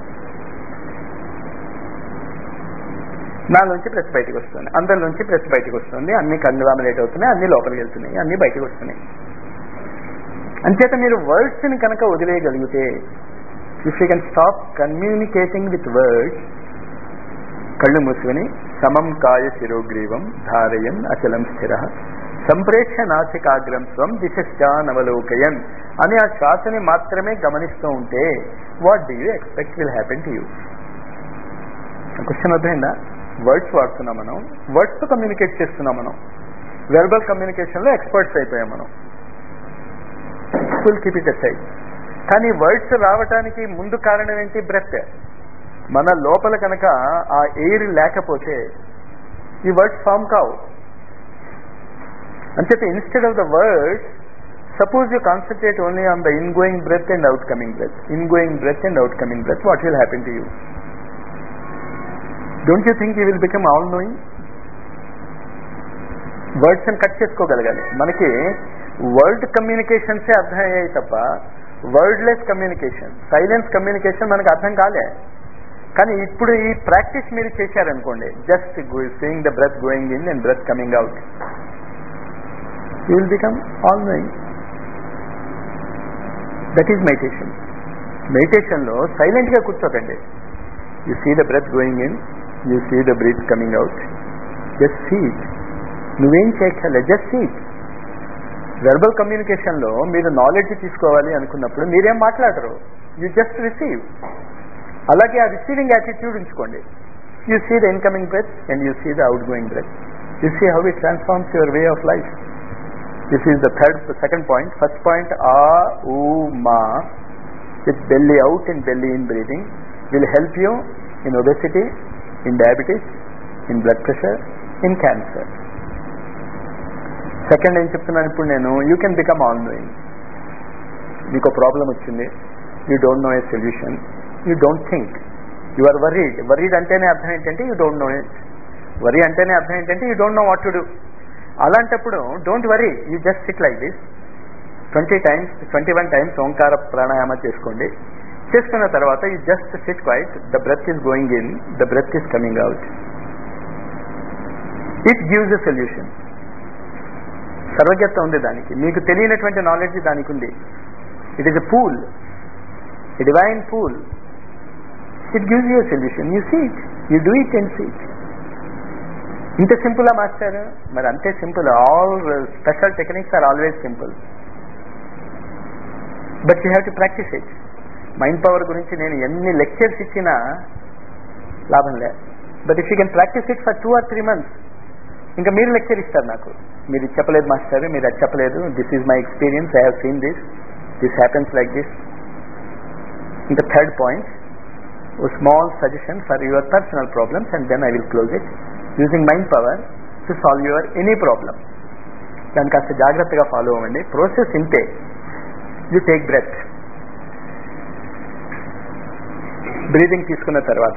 B: నాలోంచి బ్రెత్ బయటకు వస్తుంది, అందరిలోంచి బ్రెత్ బయటకు వస్తుంది, అన్ని కన్వామినేట్ అవుతున్నాయి, అన్ని లోపలికి వెళ్తున్నాయి, అన్ని బయటకు వస్తున్నాయి. అంచేత మీరు వర్డ్స్ని కనుక వదిలేయగలిగితే, if you can stop communicating with words, కళ్ళు మూసుకొని సమం కాయ శిరోగ్రీవం ధారయన్ అచలం స్థిర సంప్రేక్ష నాసికాగ్రం స్వం దిశానవలోకయన్ అని ఆ శ్వాసని మాత్రమే గమనిస్తూ ఉంటే what do you expect will happen to you? Question అర్థమైందా? వర్డ్స్ వాడుతున్నాం మనం, వర్డ్స్తో కమ్యూనికేట్ చేస్తున్నాం మనం. వెర్బల్ కమ్యూనికేషన్లో ఎక్స్పర్ట్స్ అయిపోయాం మనం. Will keep it aside. కానీ వర్డ్స్ రావటానికి ముందు కారణం ఏంటి? బ్రెత్. మన లోపల కనుక ఆ ఎయిర్ లేకపోతే ఈ వర్డ్స్ ఫామ్ కావు. అంచేత instead of the words, suppose you concentrate only on the ingoing breath and outgoing breath, ingoing breath and outgoing breath, what will happen to you? Don't you think you will become all knowing? Words అని cut చేసుకోగలగాలి. మనకి వర్డ్ కమ్యూనికేషన్సే అర్థమయ్యాయి తప్ప wordless communication, silence communication మనకు అర్థం కాలే. కానీ ఇప్పుడు ఈ ప్రాక్టీస్ మీరు చేశారనుకోండి, just seeing the breath going in and breath coming out, you will become all knowing. That is meditation. మెడిటేషన్లో సైలెంట్గా కూర్చోకండి. You see the breath going in, you see the breath coming out, just see it. నువ్వేం చేయక్కర్లే, just see it. Verbal కమ్యూనికేషన్లో మీరు knowledge తీసుకోవాలి అనుకున్నప్పుడు మీరేం మాట్లాడరు, యూ జస్ట్ రిసీవ్. అలాగే ఆ రిసీవింగ్ యాటిట్యూడ్ ఉంచుకోండి. You see the incoming breath and you see the out going breath. You see how it transforms your way of life. This is the third, the second point. First point, a, u, ma, with belly out and belly in breathing will help you in obesity, in diabetes, in blood pressure, in cancer. Second ఏం చెప్తున్నాను ఇప్పుడు నేను, you can become all knowing. మీకు problem వచ్చింది, you don't know a solution, you don't think, you are worried. worried అంటేనే అర్థం ఏంటంటే you don't know it. worry అంటేనే అర్థం ఏంటంటే you don't know what to do. అలాంటప్పుడు don't worry, you just sit like this twenty times twenty one times ఓంకార ప్రాణాయామ చేసుకోండి. చేసుకున్న తర్వాత you just sit quiet, the breath is going in, the breath is coming out. It gives a solution. సర్వజ్ఞత ఉంది దానికి, మీకు తెలియనటువంటి నాలెడ్జ్ దానికి ఉంది. It is a pool, a divine pool. It gives you a solution. You see it, you do it and see it. ఇంత సింపుల్గా master? మరి అంతే simple. All special techniques are always simple, but you have to practise it. Mind power గురించి నేను ఎన్ని lectures ఇచ్చినా లాభం లే. But if you can practise it for two or three months, ఇంకా మీరు లెక్చర్ ఇస్తారు నాకు, మీరు ఇది చెప్పలేదు మాస్టర్, మీరు అది చెప్పలేదు, this is my experience, I have seen this, this happens like this. ఇంకా third point, small suggestion for your personal problems and then I will close it. Using mind power to solve your any problem. దాన్ని కాస్త జాగ్రత్తగా follow అవ్వండి. Process ఇంతే. You take breath, breathing తీసుకున్న తర్వాత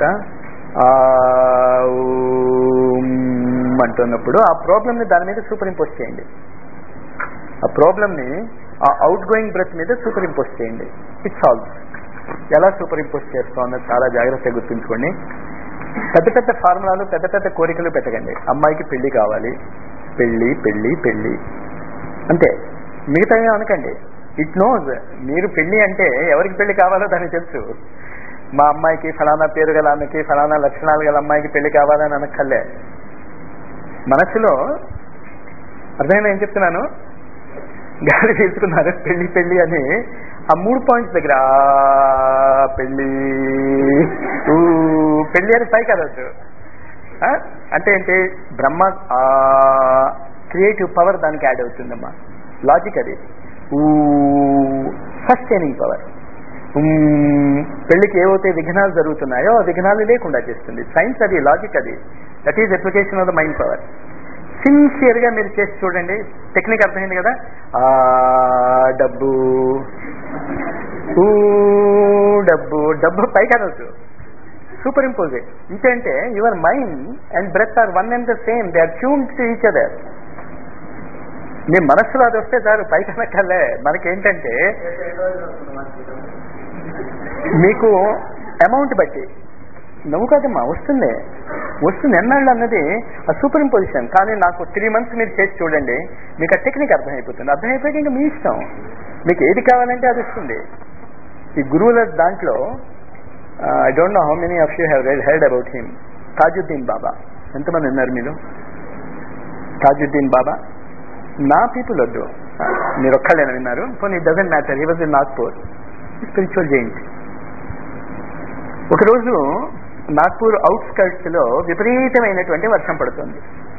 B: అంటున్నప్పుడు ఆ ప్రాబ్లమ్ని దాని మీద సూపర్ ఇంపోజ్ చేయండి. ఆ ప్రాబ్లమ్ని ఆ అవుట్ గోయింగ్ బ్రెత్ మీద సూపర్ ఇంపోజ్ చేయండి. It solves. ఎలా సూపర్ ఇంపోజ్ చేస్తాం అన్నది చాలా జాగ్రత్తగా గుర్తుంచుకోండి. పెద్ద పెద్ద ఫార్ములాలు, పెద్ద పెద్ద కోరికలు పెట్టకండి. అమ్మాయికి పెళ్లి కావాలి, పెళ్ళి పెళ్ళి పెళ్ళి అంతే, మిగతా అనకండి. ఇట్ నోస్, మీరు పెళ్లి అంటే ఎవరికి పెళ్లి కావాలో దానికి తెలుసు. మా అమ్మాయికి ఫలానా పేరు గల ఆమెకి, ఫలానా లక్షణాలు గల అమ్మాయికి పెళ్లి కావాలని అనక్కర్లే. మనసులో అర్థమైనా ఏం చెప్తున్నాను? గాలి తీసుకున్నారు పెళ్లి పెళ్లి అని. ఆ మూడు పాయింట్స్ దగ్గర పెళ్ళి పెళ్ళి అని పైకి అనొద్దు. అంటే ఏంటి? బ్రహ్మ క్రియేటివ్ పవర్ దానికి యాడ్ అవుతుందమ్మా. లాజిక్ అది. Sustaining power. పెళ్లికి ఏవైతే విఘ్నాలు జరుగుతున్నాయో ఆ విఘ్నాలు లేకుండా చేస్తుంది. సైన్స్ అది, లాజిక్ అది. That is application of the mind power. సిన్సియర్గా మీరు చేసి చూడండి. టెక్నిక్ అర్థమైంది కదా? ఆ డబ్బు డబ్బు డబ్బు పైకి అనొచ్చు, సూపర్ ఇంపోజ్. ఇంకేంటే your mind and breath are one and the same, they are tuned to each other. మీ మనస్సులో అది వస్తే చాలు, పైకి అనక్కర్లే. మనకేంటంటే మీకు అమౌంట్ బట్టి నువ్వు కదమ్మా వస్తుంది వస్తుంది ఎన్నాళ్ళు అన్నది ఆ సూపర్ ఇంపోజిషన్. కానీ నాకు త్రీ మంత్స్ మీరు చేసి చూడండి, మీకు ఆ టెక్నిక్ అర్థమైపోతుంది. అర్థమైపోయాక ఇంకా మీ ఇష్టం, మీకు ఏది కావాలంటే అది వస్తుంది. ఈ గురువుల దాంట్లో I don't know how many of you have read heard about him, Tajuddin Baba. ఎంతమంది ఉన్నారు మీరు? తాజుద్దీన్ బాబా నా పీపుల్ వద్దు, మీరు ఒక్కళ్ళైనా విన్నారు? పోనీ it doesn't matter. He was in Nagpur, spiritual giant. ఒకరోజు నాగ్పూర్ అవుట్స్కర్ట్స్ లో విపరీతమైనటువంటి వర్షం పడుతుంది.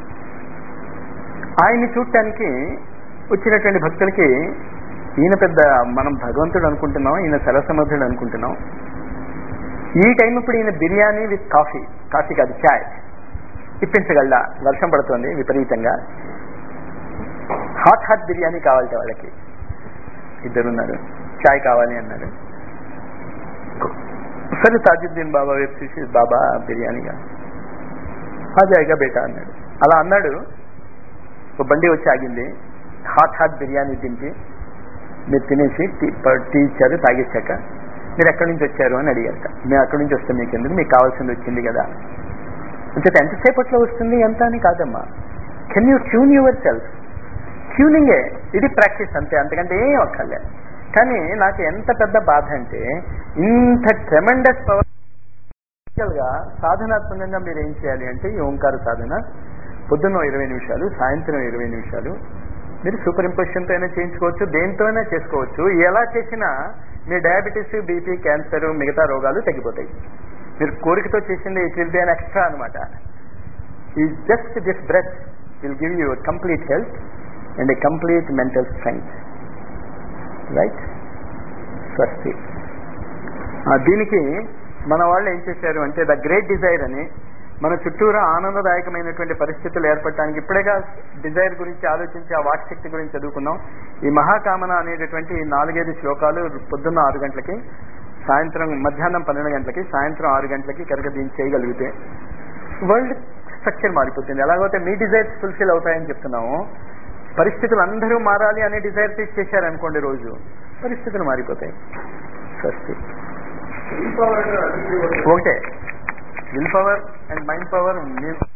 B: ఆయన్ని చూడటానికి వచ్చినటువంటి భక్తులకి ఈయన పెద్ద మనం భగవంతుడు అనుకుంటున్నాం, ఈయన సరసమధుడు అనుకుంటున్నాం. ఈ టైం ఇప్పుడు ఈయన బిర్యానీ విత్ కాఫీ, కాఫీ కాదు చాయ్ ఇప్పించగలడా? వర్షం పడుతుంది విపరీతంగా, హాట్ హాట్ బిర్యానీ కావాలట వాళ్ళకి. ఇద్దరున్నారు, చాయ్ కావాలి అన్నారు. సరే తాజుద్దీన్ బాబా వైపు చూసి, బాబా బిర్యానీగా ఆ జాయిగా బేటా అన్నాడు. అలా అన్నాడు. ఒక బండి వచ్చి ఆగింది, హాట్ హాట్ బిర్యానీ తింటి మీరు తినేసి టీ టీ ఇచ్చారు. తాగేశాక మీరు ఎక్కడి నుంచి వచ్చారు అని అడిగారట. మేము అక్కడి నుంచి వస్తాం, మీకు ఎందుకు, మీకు కావాల్సింది వచ్చింది కదా. అంటే ఎంతసేపట్లో వస్తుంది ఎంత అని కాదమ్మా. Can you tune yourself? ట్యూనింగే ఇది ప్రాక్టీస్ అంతే, అంతకంటే ఏం అక్కర్లే. కానీ నాకు ఎంత పెద్ద బాధ అంటే ఇంత ట్రెమెండస్ పవర్ గా సాధనాత్మకంగా మీరు ఏం చేయాలి అంటే ఈ ఓంకార సాధన పొద్దున్న ఇరవై నిమిషాలు, సాయంత్రం ఇరవై నిమిషాలు మీరు సూపర్ ఇంపోజిషన్తో అయినా చేయించుకోవచ్చు, దేంతో అయినా చేసుకోవచ్చు. ఎలా చేసినా మీ డయాబెటీస్, బీపీ, క్యాన్సర్, మిగతా రోగాలు తగ్గిపోతాయి. మీరు కోరికతో చేసింది it will be an extra అనమాట. ఈ just this breath will give you complete health and a complete mental strength. Right? స్వస్తి. దీనికి మన వాళ్ళు ఏం చేశారు అంటే ద గ్రేట్ డిజైర్ అని మన చుట్టూరా ఆనందదాయకమైనటువంటి పరిస్థితులు ఏర్పడటానికి ఇప్పుడేగా డిజైర్ గురించి ఆలోచించి ఆ వాక్శక్తి గురించి చదువుకున్నాం. ఈ మహాకామన అనేటటువంటి నాలుగైదు శ్లోకాలు పొద్దున్న ఆరు గంటలకి, సాయంత్రం మధ్యాహ్నం పన్నెండు గంటలకి, సాయంత్రం ఆరు గంటలకి కనుక దీన్ని చేయగలిగితే వరల్డ్ స్ట్రక్చర్ మారిపోతుంది. ఎలాగైతే మీ డిజైర్స్ ఫుల్ఫిల్ అవుతాయని చెప్తున్నాము, పరిస్థితులు అందరూ మారాలి అనే డిజైర్ తీసి చేశారనుకోండి, రోజు పరిస్థితులు మారిపోతాయి. స్వస్తి. ఒకటే will power and mind power.